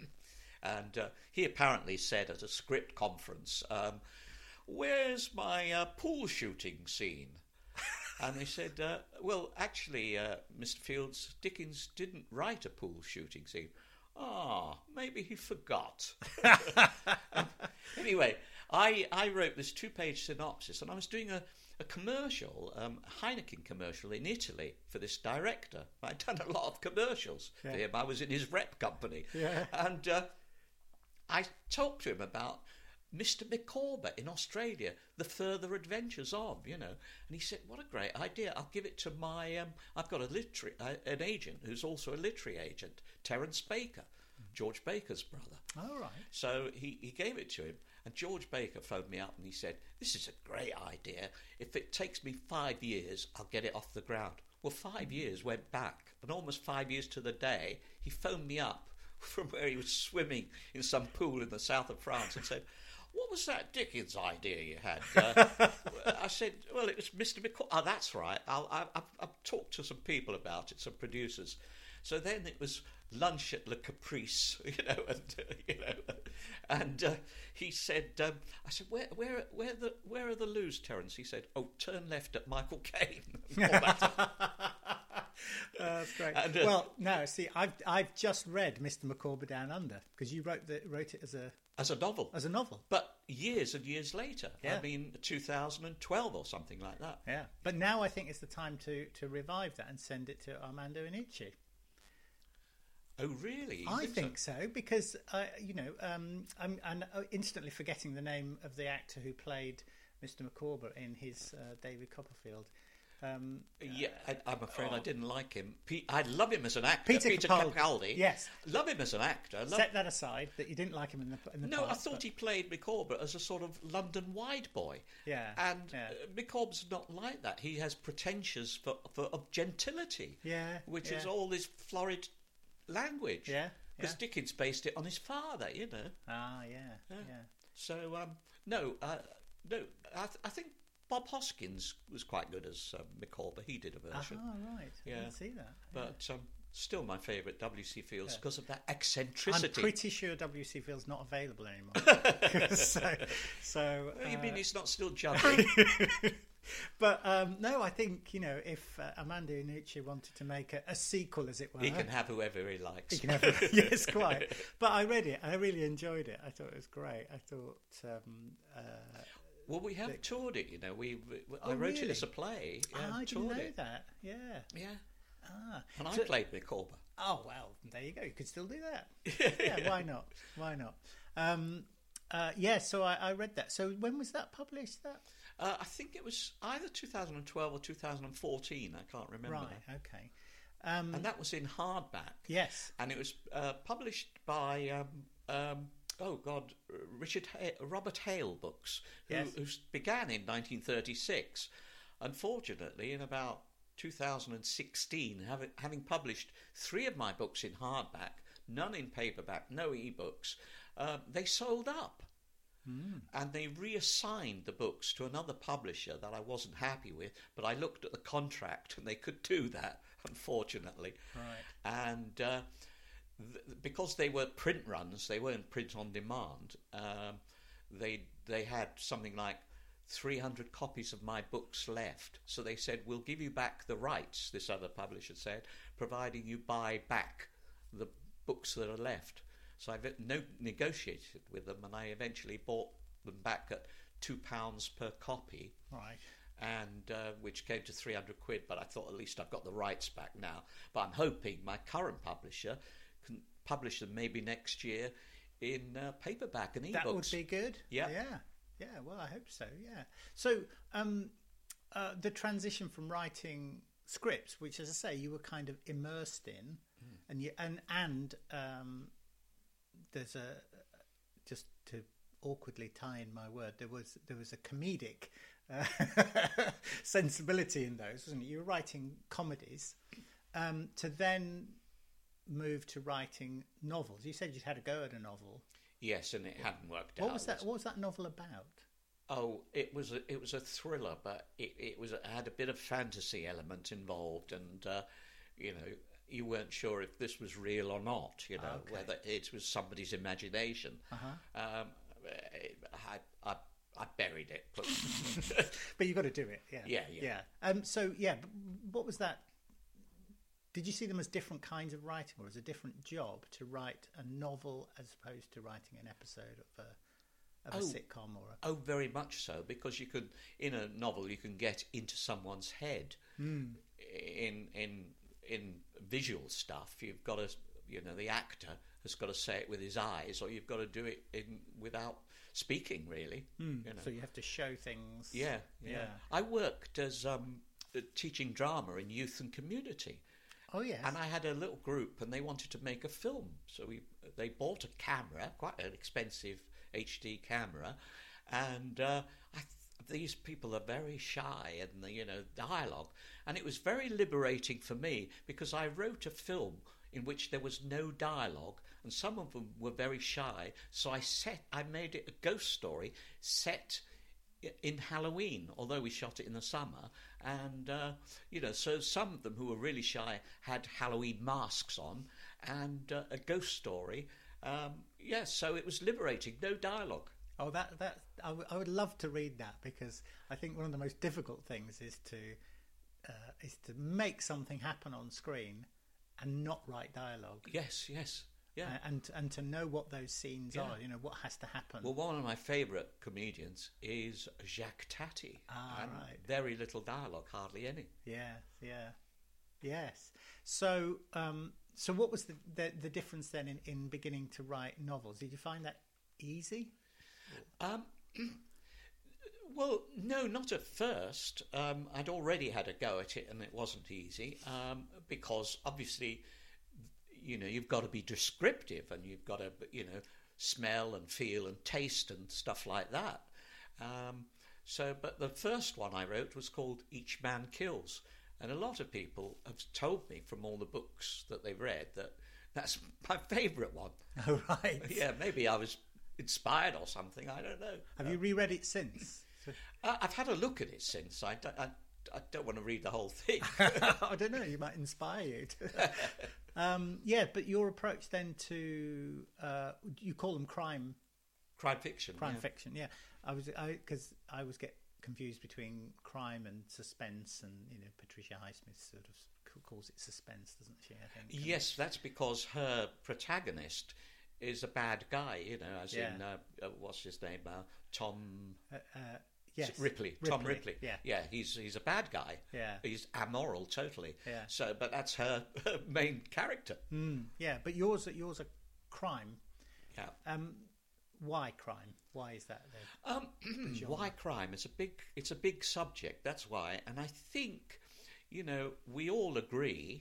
And uh, he apparently said at a script conference, um, where's my uh, pool shooting scene? And they said, uh, well, actually, uh, Mister Fields, Dickens didn't write a pool shooting scene. Ah, oh, maybe he forgot. Anyway, I, I wrote this two-page synopsis, and I was doing a, a commercial, um, a Heineken commercial in Italy for this director. I'd done a lot of commercials yeah. for him. I was in his rep company. Yeah. And... Uh, I talked to him about Mister Micawber in Australia, the further adventures of, you know. And he said, what a great idea. I'll give it to my, um, I've got a literary, uh, an agent who's also a literary agent, Terence Baker, George Baker's brother. Oh, right. So he, he gave it to him. And George Baker phoned me up and he said, this is a great idea. If it takes me five years, I'll get it off the ground. Well, five years went back. And almost five years to the day, he phoned me up from where he was swimming in some pool in the south of France and said, what was that Dickens idea you had? Uh, I said, well, it was Mister McCall. Oh, that's right. I'll, I, I've, I've talked to some people about it, some producers. So then it was lunch at Le Caprice, you know, and, uh, you know, and uh, he said, um, I said, where, where, where, the, where are the loos, Terence? He said, oh, turn left at Michael Caine. Uh, that's great. And, uh, well, no, see, I've I've just read Mister Micawber Down Under because you wrote the, wrote it as a as a novel. as a novel. But years and years later, Yeah. I mean, two thousand twelve or something like that. Yeah, but now I think it's the time to to revive that and send it to Armando Iannucci. Oh, really? You I so? think so because uh, you know um, I'm, I'm instantly forgetting the name of the actor who played Mister Micawber in his uh, David Copperfield. Um, Yeah, I, I'm afraid oh. I didn't like him. Pe- I love him as an actor. Peter Capaldi. Capaldi. Yes. Love him as an actor. Love... Set that aside, that you didn't like him in the in the No, I past, thought but- he played Micawber as a sort of London wide boy. Yeah, And yeah. uh, Micawber's not like that. He has pretensions for, for of gentility. Yeah, Which yeah. is all this florid language. Yeah, Because yeah. Dickens based it on his father, you know. Ah, yeah, yeah. So, um, no, uh, no, I, th- I think Bob Hoskins was quite good as um, Micawber. He did a version. Ah, right. I Yeah. didn't see that. But um, still my favourite, W C Fields, Yeah. because of that I'm eccentricity. pretty sure W C Field's not available anymore. so, so What do you uh, mean he's not still juggling? but um, no, I think you know if uh, Armando Iannucci wanted to make a, a sequel, as it were, He can have whoever he likes. He can have it. Yes, quite. But I read it. I really enjoyed it. I thought it was great. I thought. Um, uh, Well, we have toured it, you know. We, we I Oh, wrote really? it as a play. ah, Yeah, I didn't toured know it. that. Yeah. Yeah. Ah. And I So- played Micawber. Oh well, there you go. You could still do that. Yeah, why not? Why not? Um, uh, yeah, so I, I read that. So when was that published? That Uh, I think it was either two thousand twelve or two thousand fourteen. I can't remember. right? Okay. Um, And that was in hardback. yes. And it was uh, published by um, um, oh god, Richard ha- Robert Hale Books, who, Yes. who began in nineteen thirty-six. Unfortunately, in about two thousand sixteen, having, having published three of my books in hardback, none in paperback, no e-books, uh, they sold up. And they reassigned the books to another publisher that I wasn't happy with, but I looked at the contract and they could do that, unfortunately. Right. And uh, th- because they were print runs, they weren't print on demand, um, they, they had something like three hundred copies of my books left. So they said, we'll give you back the rights, this other publisher said, providing you buy back the books that are left. So I no- negotiated with them, and I eventually bought them back at two pounds per copy, Right. and uh, which came to three hundred quid. But I thought at least I've got the rights back now. But I'm hoping my current publisher can publish them maybe next year in uh, paperback and ebooks. That would be good. Yeah. Yeah. Yeah. Well, I hope so. Yeah. So um, uh, the transition from writing scripts, which, as I say, you were kind of immersed in, Mm. and you and and um, there's a just to awkwardly tie in my word. There was there was a comedic uh, sensibility in those, wasn't it? You were writing comedies um, to then move to writing novels. You said you'd had a go at a novel. Yes, and it hadn't worked What out. was that? What was that novel about? Oh, it was a, it was a thriller, but it, it was it had a bit of fantasy element involved, and uh, you know, you weren't sure if this was real or not. You know, Okay. whether it was somebody's imagination. Uh-huh. Um, I, I I buried it. But But you've got to do it. Yeah. Yeah, yeah. Yeah. Um. So yeah. b- What was that? Did you see them as different kinds of writing, or as a different job to write a novel as opposed to writing an episode of a of a Oh. sitcom or a? Oh, very much so, because you can, in a novel, you can get into someone's head. Hmm. In in in visual stuff, you've got to, you know, the actor has got to say it with his eyes, or you've got to do it in without speaking, really. You know. So you have to show things. Yeah, yeah, Yeah. I worked as um, uh, teaching drama in youth and community. Oh yes. And I had a little group, and they wanted to make a film. So we they bought a camera, quite an expensive H D camera, and uh, I th- these people are very shy, and the, you know, dialogue, and it was very liberating for me because I wrote a film in which there was no dialogue, and some of them were very shy. So I set, I made it a ghost story set in Halloween, although we shot it in the summer, and uh, you know, so some of them who were really shy had Halloween masks on, and uh, a ghost story. Um, yes, so it was liberating, no dialogue. Oh, that that I, w- I would love to read that, because I think one of the most difficult things is to uh, is to make something happen on screen and not write dialogue. Yes, yes. Yeah. Uh, and and to know what those scenes Yeah. are, you know, what has to happen. Well, one of my favourite comedians is Jacques Tati. Ah, and right. Very little dialogue, hardly any. Yeah, yeah, yes. So, um, so what was the, the the difference then in, in beginning to write novels? Did you find that easy? Um, well, no, not at first. Um, I'd already had a go at it, and it wasn't easy um, because obviously, you know, you've got to be descriptive, and you've got to, you know, smell and feel and taste and stuff like that. Um, so, but the first one I wrote was called Each Man Kills, and a lot of people have told me from all the books that they've read that that's my favourite one. Oh, right. Yeah, maybe I was inspired or something. I don't know. Have you reread it since? Uh, I've had a look at it since. I don't, I, I don't want to read the whole thing. I don't know. You might inspire you. To... um, yeah, but your approach then to uh, you call them crime, crime fiction, crime yeah. fiction. Yeah, I was because I, I always get confused between crime and suspense, and you know Patricia Highsmith sort of calls it suspense, doesn't she? I think. Yes, that's because her protagonist is a bad guy. You know, as Yeah. in uh, uh, what's his name? Uh, Tom. Uh, uh, yes, Ripley, Ripley, Tom Ripley. Yeah, yeah, he's he's a bad guy. Yeah, he's amoral totally. Yeah. So, but that's her, her main character. Mm, yeah, but yours yours are crime. Yeah. Um, why crime? Why is that? The, um, the genre? why crime? It's a big it's a big subject. That's why, and I think, you know, we all agree,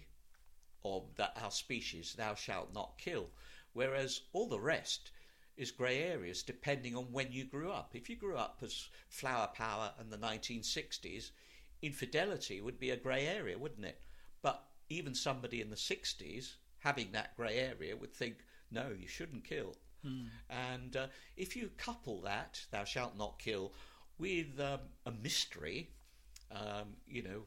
or that our species, thou shalt not kill, whereas all the rest is grey areas depending on when you grew up. If you grew up as flower power in the nineteen sixties, infidelity would be a grey area, wouldn't it? But even somebody in the sixties having that grey area would think, no, you shouldn't kill. Mm. And uh, if you couple that, thou shalt not kill, with um, a mystery, um, you know,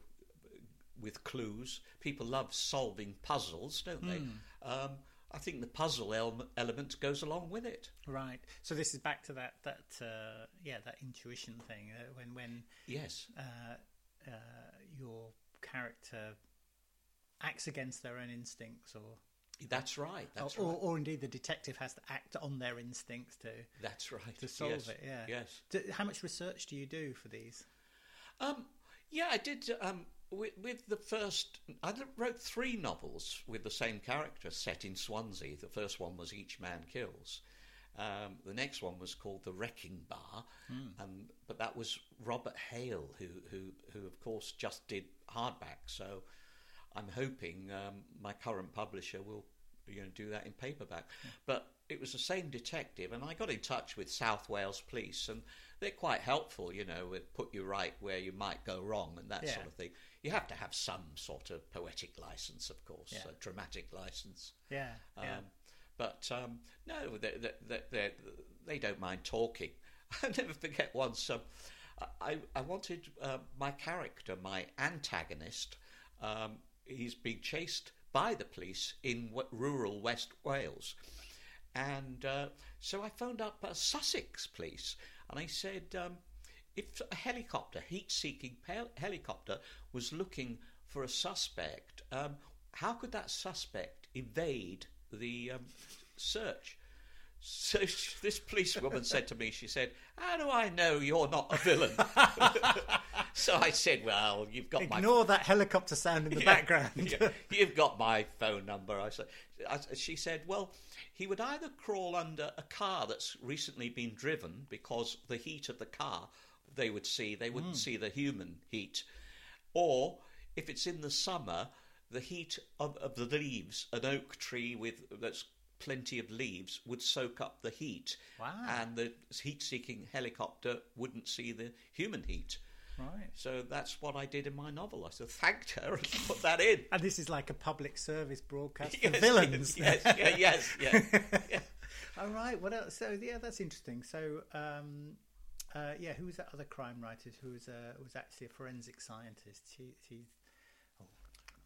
with clues, people love solving puzzles, don't they? Mm. Um, I think the puzzle ele- element goes along with it. Right. So this is back to that that uh, yeah that intuition thing uh, when when yes uh, uh, your character acts against their own instincts, or that's right. That's or, right. Or, or indeed the detective has to act on their instincts to that's right to solve yes. it. Yeah. Yes. Do, how much research do you do for these? Um. Yeah, I did. Um. With, with the first, I wrote three novels with the same character set in Swansea. The first one was Each Man Kills. Um, the next one was called The Wrecking Bar, mm. and but that was Robert Hale, who, who, who of course just did hardback. So I'm hoping um, my current publisher will, you know, do that in paperback. Yeah. But it was the same detective, and I got in touch with South Wales Police, and they're quite helpful, you know, with put you right where you might go wrong and that yeah. sort of thing. You have to have some sort of poetic license, of course, yeah. a dramatic license. Yeah, um, yeah. But um, no, they, they, they, they don't mind talking. I'll never forget once, um, I, I wanted uh, my character, my antagonist, um, he's being chased by the police in w- rural West Wales. And uh, so I phoned up uh, Sussex Police, and I said, um, if a helicopter, heat-seeking hel- helicopter, was looking for a suspect, um, how could that suspect evade the um, search? So she, this policewoman said to me, she said, how do I know you're not a villain? So I said, well, you've got Ignore my... Ignore that helicopter sound in the yeah, background. yeah, you've got my phone number. I said, I, she said, well, he would either crawl under a car that's recently been driven because the heat of the car they would see, they wouldn't mm. see the human heat. Or if it's in the summer, the heat of, of the leaves, an oak tree with that's plenty of leaves would soak up the heat. Wow. And the heat-seeking helicopter wouldn't see the human heat. Right. So that's what I did in my novel. I sort of thanked her and put that in. And this is like a public service broadcast yes, for villains. Yes, yes, yes. yes, yes. All right. What else? So yeah, that's interesting. So um, uh, yeah, who was that other crime writer who was uh, was actually a forensic scientist? She, she's oh,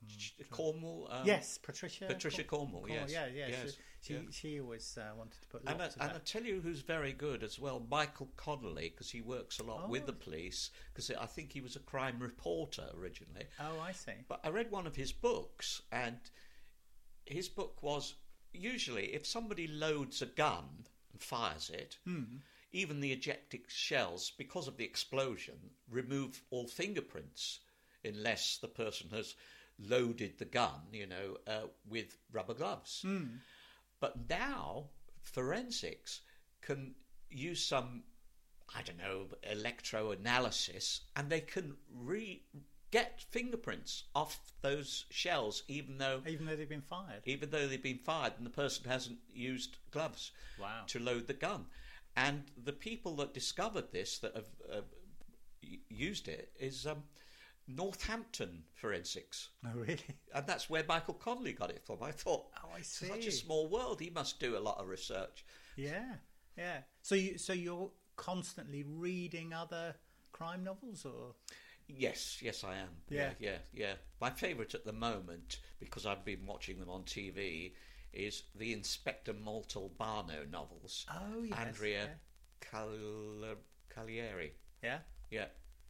Cornwall. Um, yes, Patricia. Patricia Cornwall. Cornwall, Yes, yeah, yeah. yes, She yeah. she, she always uh, wanted to put And I, lots of and I that. tell you who's very good as well, Michael Connolly, because he works a lot Oh. with the police, because I think he was a crime reporter originally. Oh, I see. But I read one of his books, and his book was, usually if somebody loads a gun and fires it, even the ejected shells, because of the explosion, remove all fingerprints unless the person has loaded the gun, you know, uh, with rubber gloves. But now forensics can use some, I don't know, electroanalysis, and they can re get fingerprints off those shells, even though Even though they've been fired. even though they've been fired and the person hasn't used gloves Wow. to load the gun. And the people that discovered this, that have uh, y- used it, is um, Northampton Forensics. Oh, really? And that's where Michael Connolly got it from. I thought, Oh, I such a see. small world. He must do a lot of research. Yeah, yeah. So you so you're constantly reading other crime novels, or Yes, yes, I am. Yeah. yeah, yeah. yeah. My favourite at the moment, because I've been watching them on T V, is the Inspector Montalbano novels. Oh, yes, Andrea yeah. Cal- Cagliari. yeah, Yeah.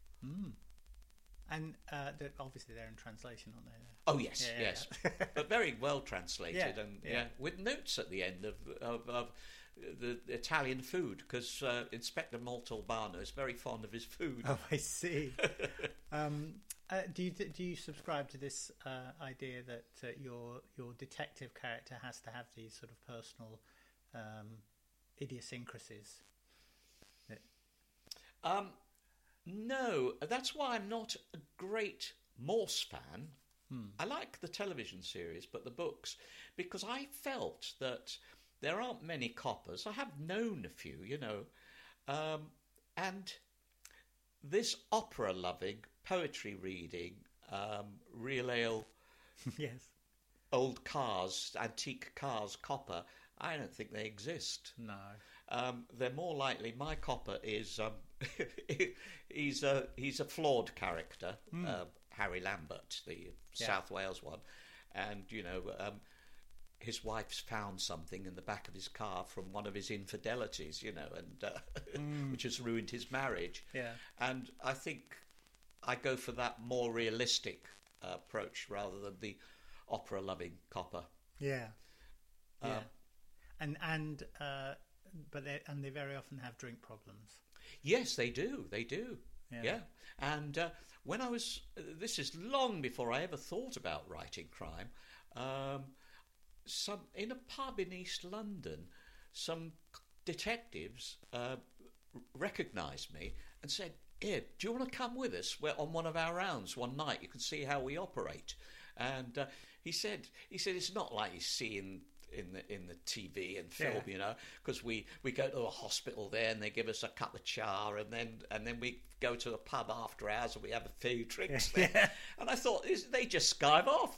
and uh, they're, obviously they're in translation, aren't they? Oh yes, Yeah, yes, yeah. but very well translated, Yeah, and yeah. yeah. with notes at the end of of, of the Italian food, because uh, Inspector Montalbano is very fond of his food. Oh, I see. um, uh, do you do you subscribe to this uh, idea that uh, your your detective character has to have these sort of personal um, idiosyncrasies? That- Um, no, that's why I'm not a great Morse fan. I like the television series, but the books, because I felt that there aren't many coppers. I have known a few, you know, um, and this opera-loving, poetry-reading, um, real ale, yes. old cars, antique cars, copper, I don't think they exist. No. Um, they're more likely. My copper is um, he's a he's a flawed character, uh, Harry Lambert, the Yeah. South Wales one, and you know um, his wife's found something in the back of his car from one of his infidelities, you know, and uh, which has ruined his marriage. Yeah. And I think I go for that more realistic uh, approach rather than the opera-loving copper. Yeah. Um, Yeah. and and uh, but they and they very often have drink problems. Yes, they do. They do. Yeah. Yeah. And uh, when I was, uh, this is long before I ever thought about writing crime. Um, some in a pub in East London, some detectives uh, recognised me and said, "Ed, do you want to come with us? We're on one of our rounds one night. You can see how we operate." And uh, he said, "He said it's not like you see in." In the in the T V and film, Yeah. you know, because we, we go to a hospital there and they give us a cup of char, and then and then we go to a pub after hours and we have a few drinks there. And I thought, is- they just skive off.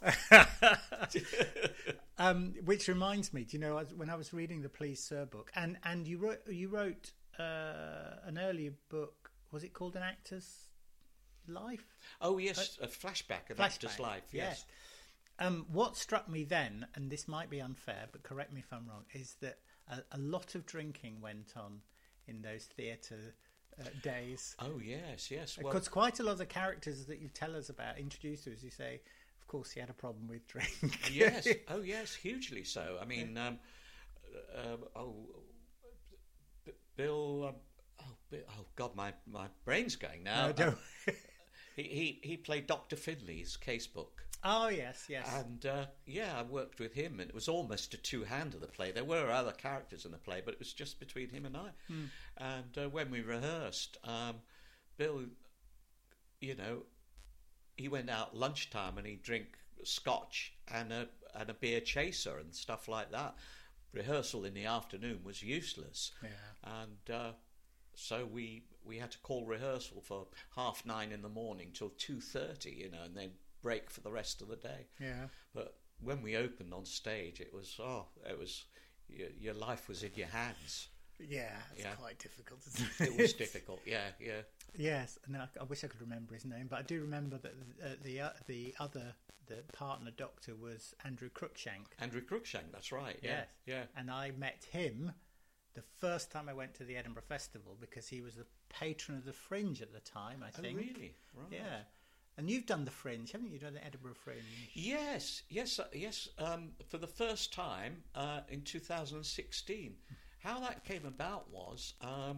Um, which reminds me, do you know, I was- when I was reading the Please Sir book, and, and you wrote you wrote uh, an earlier book, was it called An Actor's Life? Oh yes, a flashback of actor's life. Yes. Um, what struck me then, and this might be unfair, but correct me if I'm wrong, is that a, a lot of drinking went on in those theatre uh, days. Oh yes, yes. Well, Because quite a lot of the characters that you tell us about, introduce us, you say, of course, he had a problem with drink. yes. Oh yes, hugely so. I mean, um, uh, oh, B- Bill. Um, oh, Bi- oh God, my my brain's going now. No, don't- he he he played Doctor Finley's casebook. Oh, yes, yes. And uh, yeah, I worked with him, and it was almost a two-hander, the play. There were other characters in the play, but it was just between him and I. Hmm. And uh, when we rehearsed, um, Bill, you know, he went out lunchtime and he'd drink scotch and a and a beer chaser and stuff like that. Rehearsal in the afternoon was useless. Yeah. And uh, so we we had to call rehearsal for half nine in the morning till two thirty, you know, and then break for the rest of the day. Yeah. But when we opened on stage, it was oh, it was your, your life was in your hands. Yeah, it's Yeah. quite difficult, isn't it? It was difficult, yeah, yeah. Yes, and I, I wish I could remember his name, but I do remember that uh, the uh, the other the partner doctor was Andrew Cruikshank. Andrew Cruikshank, that's right. Yeah, Yes, yeah. and I met him the first time I went to the Edinburgh Festival because he was the patron of the Fringe at the time. I Oh, think. really? Right. Yeah, and you've done the Fringe, haven't you? Done the Edinburgh Fringe? Yes, yes, uh, yes. Um, for the first time uh, in two thousand sixteen. How that came about was um,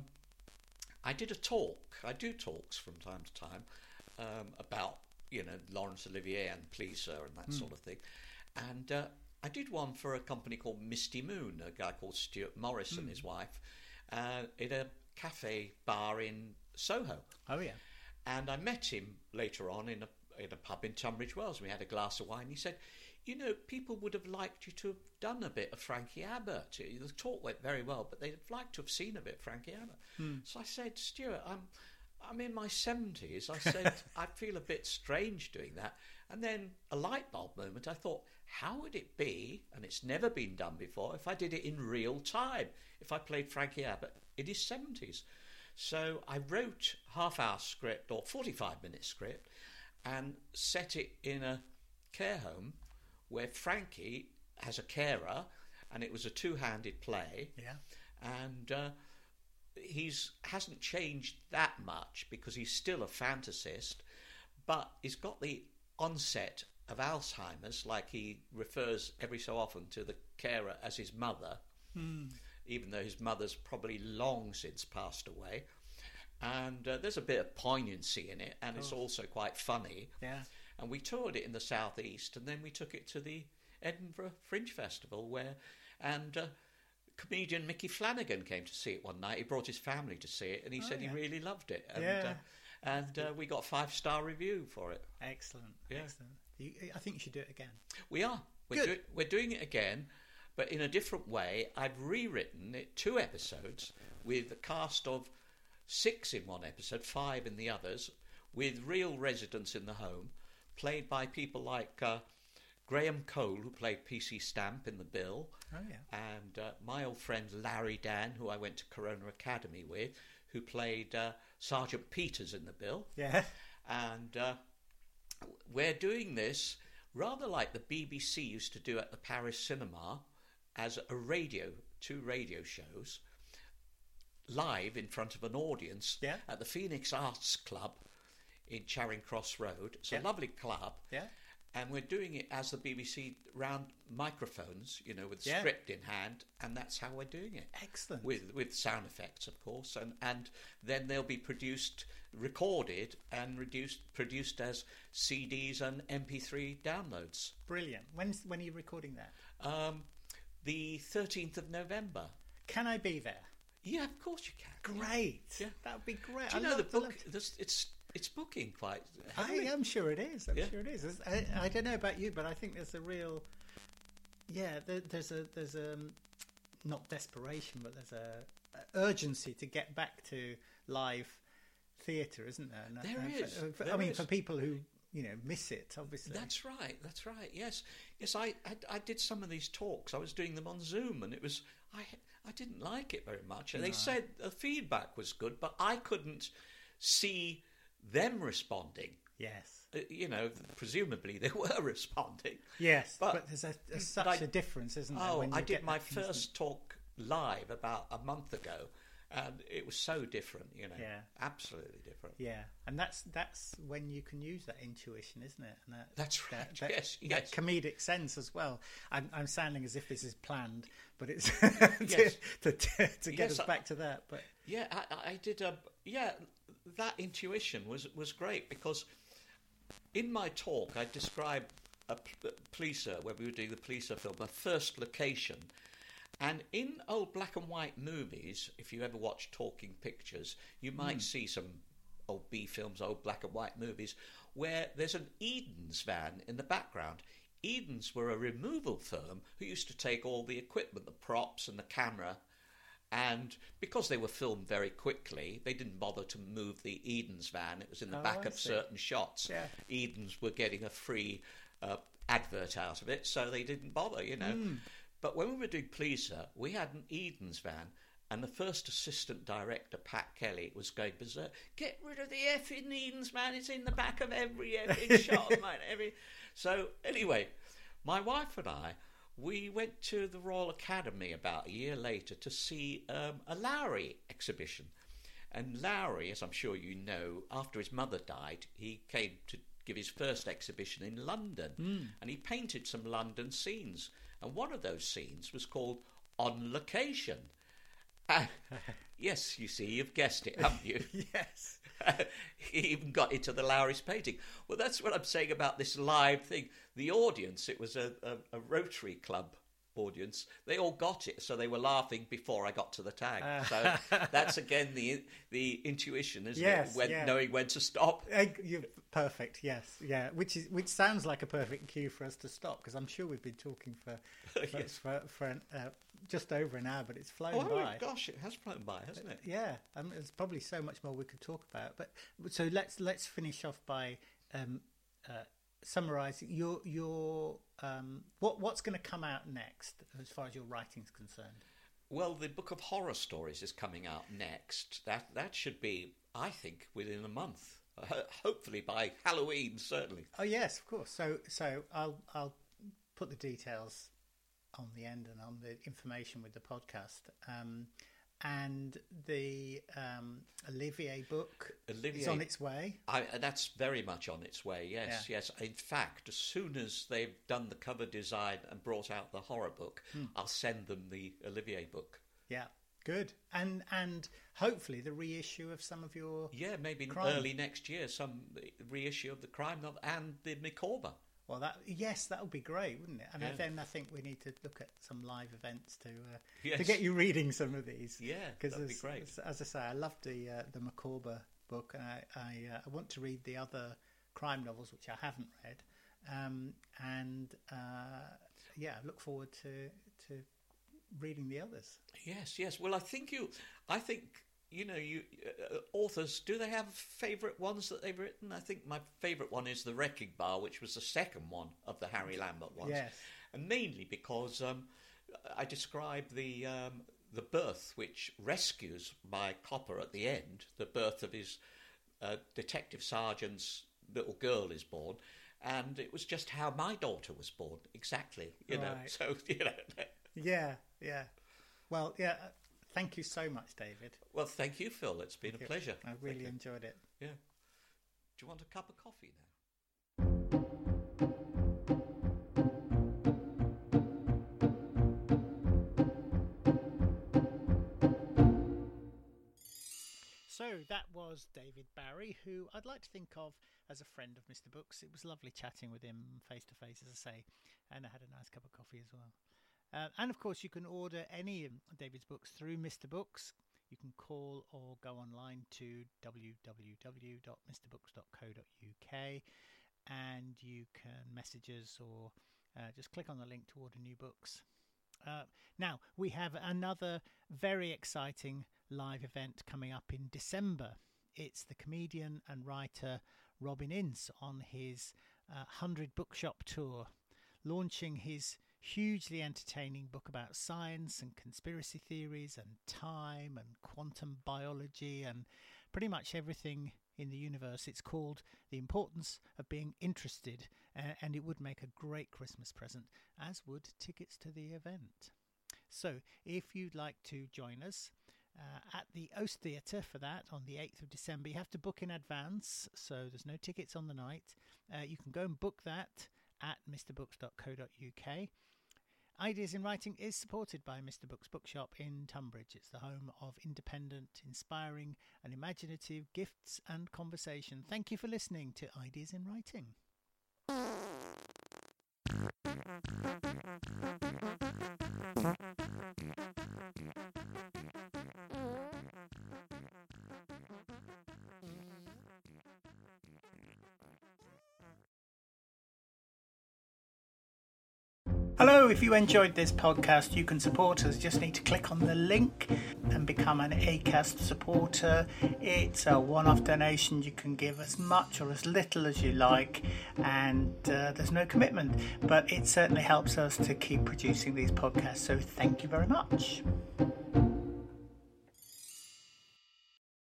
I did a talk. I do talks from time to time um, about, you know, Laurence Olivier and Pleaser and that mm. sort of thing. And uh, I did one for a company called Misty Moon, a guy called Stuart Morris mm. and his wife, uh, in a cafe bar in Soho. Oh, yeah. And I met him later on in a, in a pub in Tunbridge Wells. We had a glass of wine. He said, you know, people would have liked you to have done a bit of Frankie Abbott. The talk went very well, but they'd have liked to have seen a bit of Frankie Abbott. Hmm. So I said, Stuart, I'm, I'm in my seventies. I said, I feel a bit strange doing that. And then a light bulb moment, I thought, how would it be, and it's never been done before, if I did it in real time, if I played Frankie Abbott in his seventies? So I wrote half-hour script, or forty-five minute script, and set it in a care home where Frankie has a carer, and it was a two-handed play. Yeah. And uh, he's hasn't changed that much because he's still a fantasist, but he's got the onset of Alzheimer's, like he refers every so often to the carer as his mother, mm. even though his mother's probably long since passed away. And uh, there's a bit of poignancy in it, and oh. it's also quite funny. Yeah. And we toured it in the southeast, and then we took it to the Edinburgh Fringe Festival, where and uh, comedian Mickey Flanagan came to see it one night. He brought his family to see it, and he oh, said yeah. he really loved it. And, yeah. uh, and uh, we got a five star review for it. Excellent, yeah. excellent. You, I think you should do it again. We are. We're, do, we're doing it again, but in a different way. I've rewritten it two episodes with a cast of six in one episode, five in the others, with real residents in the home, played by people like uh, Graham Cole, who played P C Stamp in the bill, oh, yeah. and uh, my old friend Larry Dan, who I went to Corona Academy with, who played uh, Sergeant Peters in the bill. Yeah. And uh, we're doing this rather like the B B C used to do at the Paris Cinema as a radio, two radio shows, live in front of an audience yeah. at the Phoenix Arts Club in Charing Cross Road. It's yeah. a lovely club. Yeah. And we're doing it as the B B C round microphones, you know, with yeah. script in hand, and that's how we're doing it. Excellent. With with sound effects, of course, and, and then they'll be produced, recorded, and reduced, produced as C Ds and M P three downloads. Brilliant. When's, when are you recording that? Um, the thirteenth of November. Can I be there? Yeah, of course you can. Great. Yeah. That would be great. Do you I know the love, book? It's, it's It's booking quite I heavily. am sure it is. I'm yeah. sure it is. I, I don't know about you, but I think there's a real, yeah. There, there's a there's a not desperation, but there's a, a urgency to get back to live theatre, isn't there? And there I, is. For, for, there I mean, is. for people who you know miss it, obviously. That's right. That's right. Yes. Yes. I, I I did some of these talks. I was doing them on Zoom, and it was I I didn't like it very much. And no. they said the feedback was good, but I couldn't see them responding. Yes. Uh, you know, presumably they were responding. Yes, but, but there's a, there's such I, a difference, isn't there? Oh, when you I get did my constant... first talk live about a month ago, and it was so different. You know, yeah, absolutely different. Yeah, and that's that's when you can use that intuition, isn't it? And that, that's right. That, yes, that, yes. That comedic sense as well. I'm, I'm sounding as if this is planned, but it's yes. to, to, to get yes, us back I, to that. But yeah, I, I did a yeah. That intuition was was great because in my talk I described a Pleaser, where we were doing the Pleaser film, a first location, and in old black and white movies, if you ever watch Talking Pictures, you might mm. see some old B films, old black and white movies, where there's an Eden's van in the background. Eden's were a removal firm who used to take all the equipment, the props and the camera. And because they were filmed very quickly, they didn't bother to move the Eden's van. It was in the oh, back I of see. certain shots. Yeah. Eden's were getting a free uh, advert out of it, so they didn't bother, you know. Mm. But when we were doing Pleaser, we had an Eden's van, And the first assistant director, Pat Kelly, was going berserk. Get rid of the effing Edens, man. It's in the back of every effing shot, man. Every... So, anyway, my wife and I, we went to the Royal Academy about a year later to see um, a Lowry exhibition. And Lowry, as I'm sure you know, after his mother died, he came to give his first exhibition in London. Mm. And he painted some London scenes. And one of those scenes was called On Location. Uh, yes, you see, you've guessed it, haven't you? Yes. He even got into the Lowry's painting. Well, that's what I'm saying about this live thing. The audience, it was a, a, a Rotary Club audience. They all got it, so they were laughing before I got to the tag. Uh. So that's, again, the the intuition, isn't yes, it? When, yeah. Knowing when to stop. Uh, you're perfect, yes. Yeah, which is which sounds like a perfect cue for us to stop, because I'm sure we've been talking for, for, yes. for, for an, uh, just over an hour, but it's flown oh, by. Oh gosh, it has flown by, hasn't it? Yeah, um, there's probably so much more we could talk about. But so let's let's finish off by um, uh, summarising your your um, what what's going to come out next as far as your writing's concerned. Well, the Book of Horror Stories is coming out next. That that should be, I think, within a month. Uh, hopefully by Halloween, certainly. Oh yes, of course. So so I'll I'll put the details on the end and on the information with the podcast. Um, and the um, Olivier book Olivier, is on its way. I, that's very much on its way, yes, yeah. yes. In fact, as soon as they've done the cover design and brought out the horror book, hmm. I'll send them the Olivier book. Yeah, good. And and hopefully the reissue of some of your Yeah, maybe crime. early next year, some reissue of the crime novel and the Micawber. Well, that yes, that would be great, wouldn't it? And yeah. then I think we need to look at some live events to uh, yes. to get you reading some of these. Yeah, that'd as, be great. As, as I say, I loved the uh, the Micawber book, and I I, uh, I want to read the other crime novels which I haven't read, um, and uh, yeah, I look forward to to reading the others. Yes, yes. Well, I think you, I think. You know, you uh, authors, do they have favourite ones that they've written? I think my favourite one is The Wrecking Bar, which was the second one of the Harry Lambert ones. Yes. And mainly because um, I describe the um, the birth, which rescues by Copper at the end, the birth of his uh, detective sergeant's little girl is born. And it was just how my daughter was born, exactly, you know. Right. So, you know. Yeah, yeah. Well, yeah. Thank you so much, David. Well, thank you, Phil. It's been thank a you. pleasure. I really enjoyed it. Yeah. Do you want a cup of coffee now? So that was David Barry, who I'd like to think of as a friend of Mister Books. It was lovely chatting with him face to face, as I say, and I had a nice cup of coffee as well. Uh, and of course, you can order any of David's books through Mister Books. You can call or go online to w w w dot mister books dot co dot u k, and you can message us or uh, just click on the link to order new books. Uh, now, we have another very exciting live event coming up in December. It's the comedian and writer Robin Ince on his uh, one hundred Bookshop tour, launching his hugely entertaining book about science and conspiracy theories and time and quantum biology and pretty much everything in the universe. It's called The Importance of Being Interested, uh, and it would make a great Christmas present, as would tickets to the event. So if you'd like to join us uh, at the Oast Theatre for that on the eighth of December, you have to book in advance, so there's no tickets on the night. Uh, you can go and book that at mister books dot co dot u k. Ideas in Writing is supported by Mister Books Bookshop in Tunbridge. It's the home of independent, inspiring and imaginative gifts and conversation. Thank you for listening to Ideas in Writing. Hello, if you enjoyed this podcast, you can support us. Just need to click on the link and become an Acast supporter. It's a one-off donation. You can give as much or as little as you like, and uh, there's no commitment, but it certainly helps us to keep producing these podcasts. So thank you very much.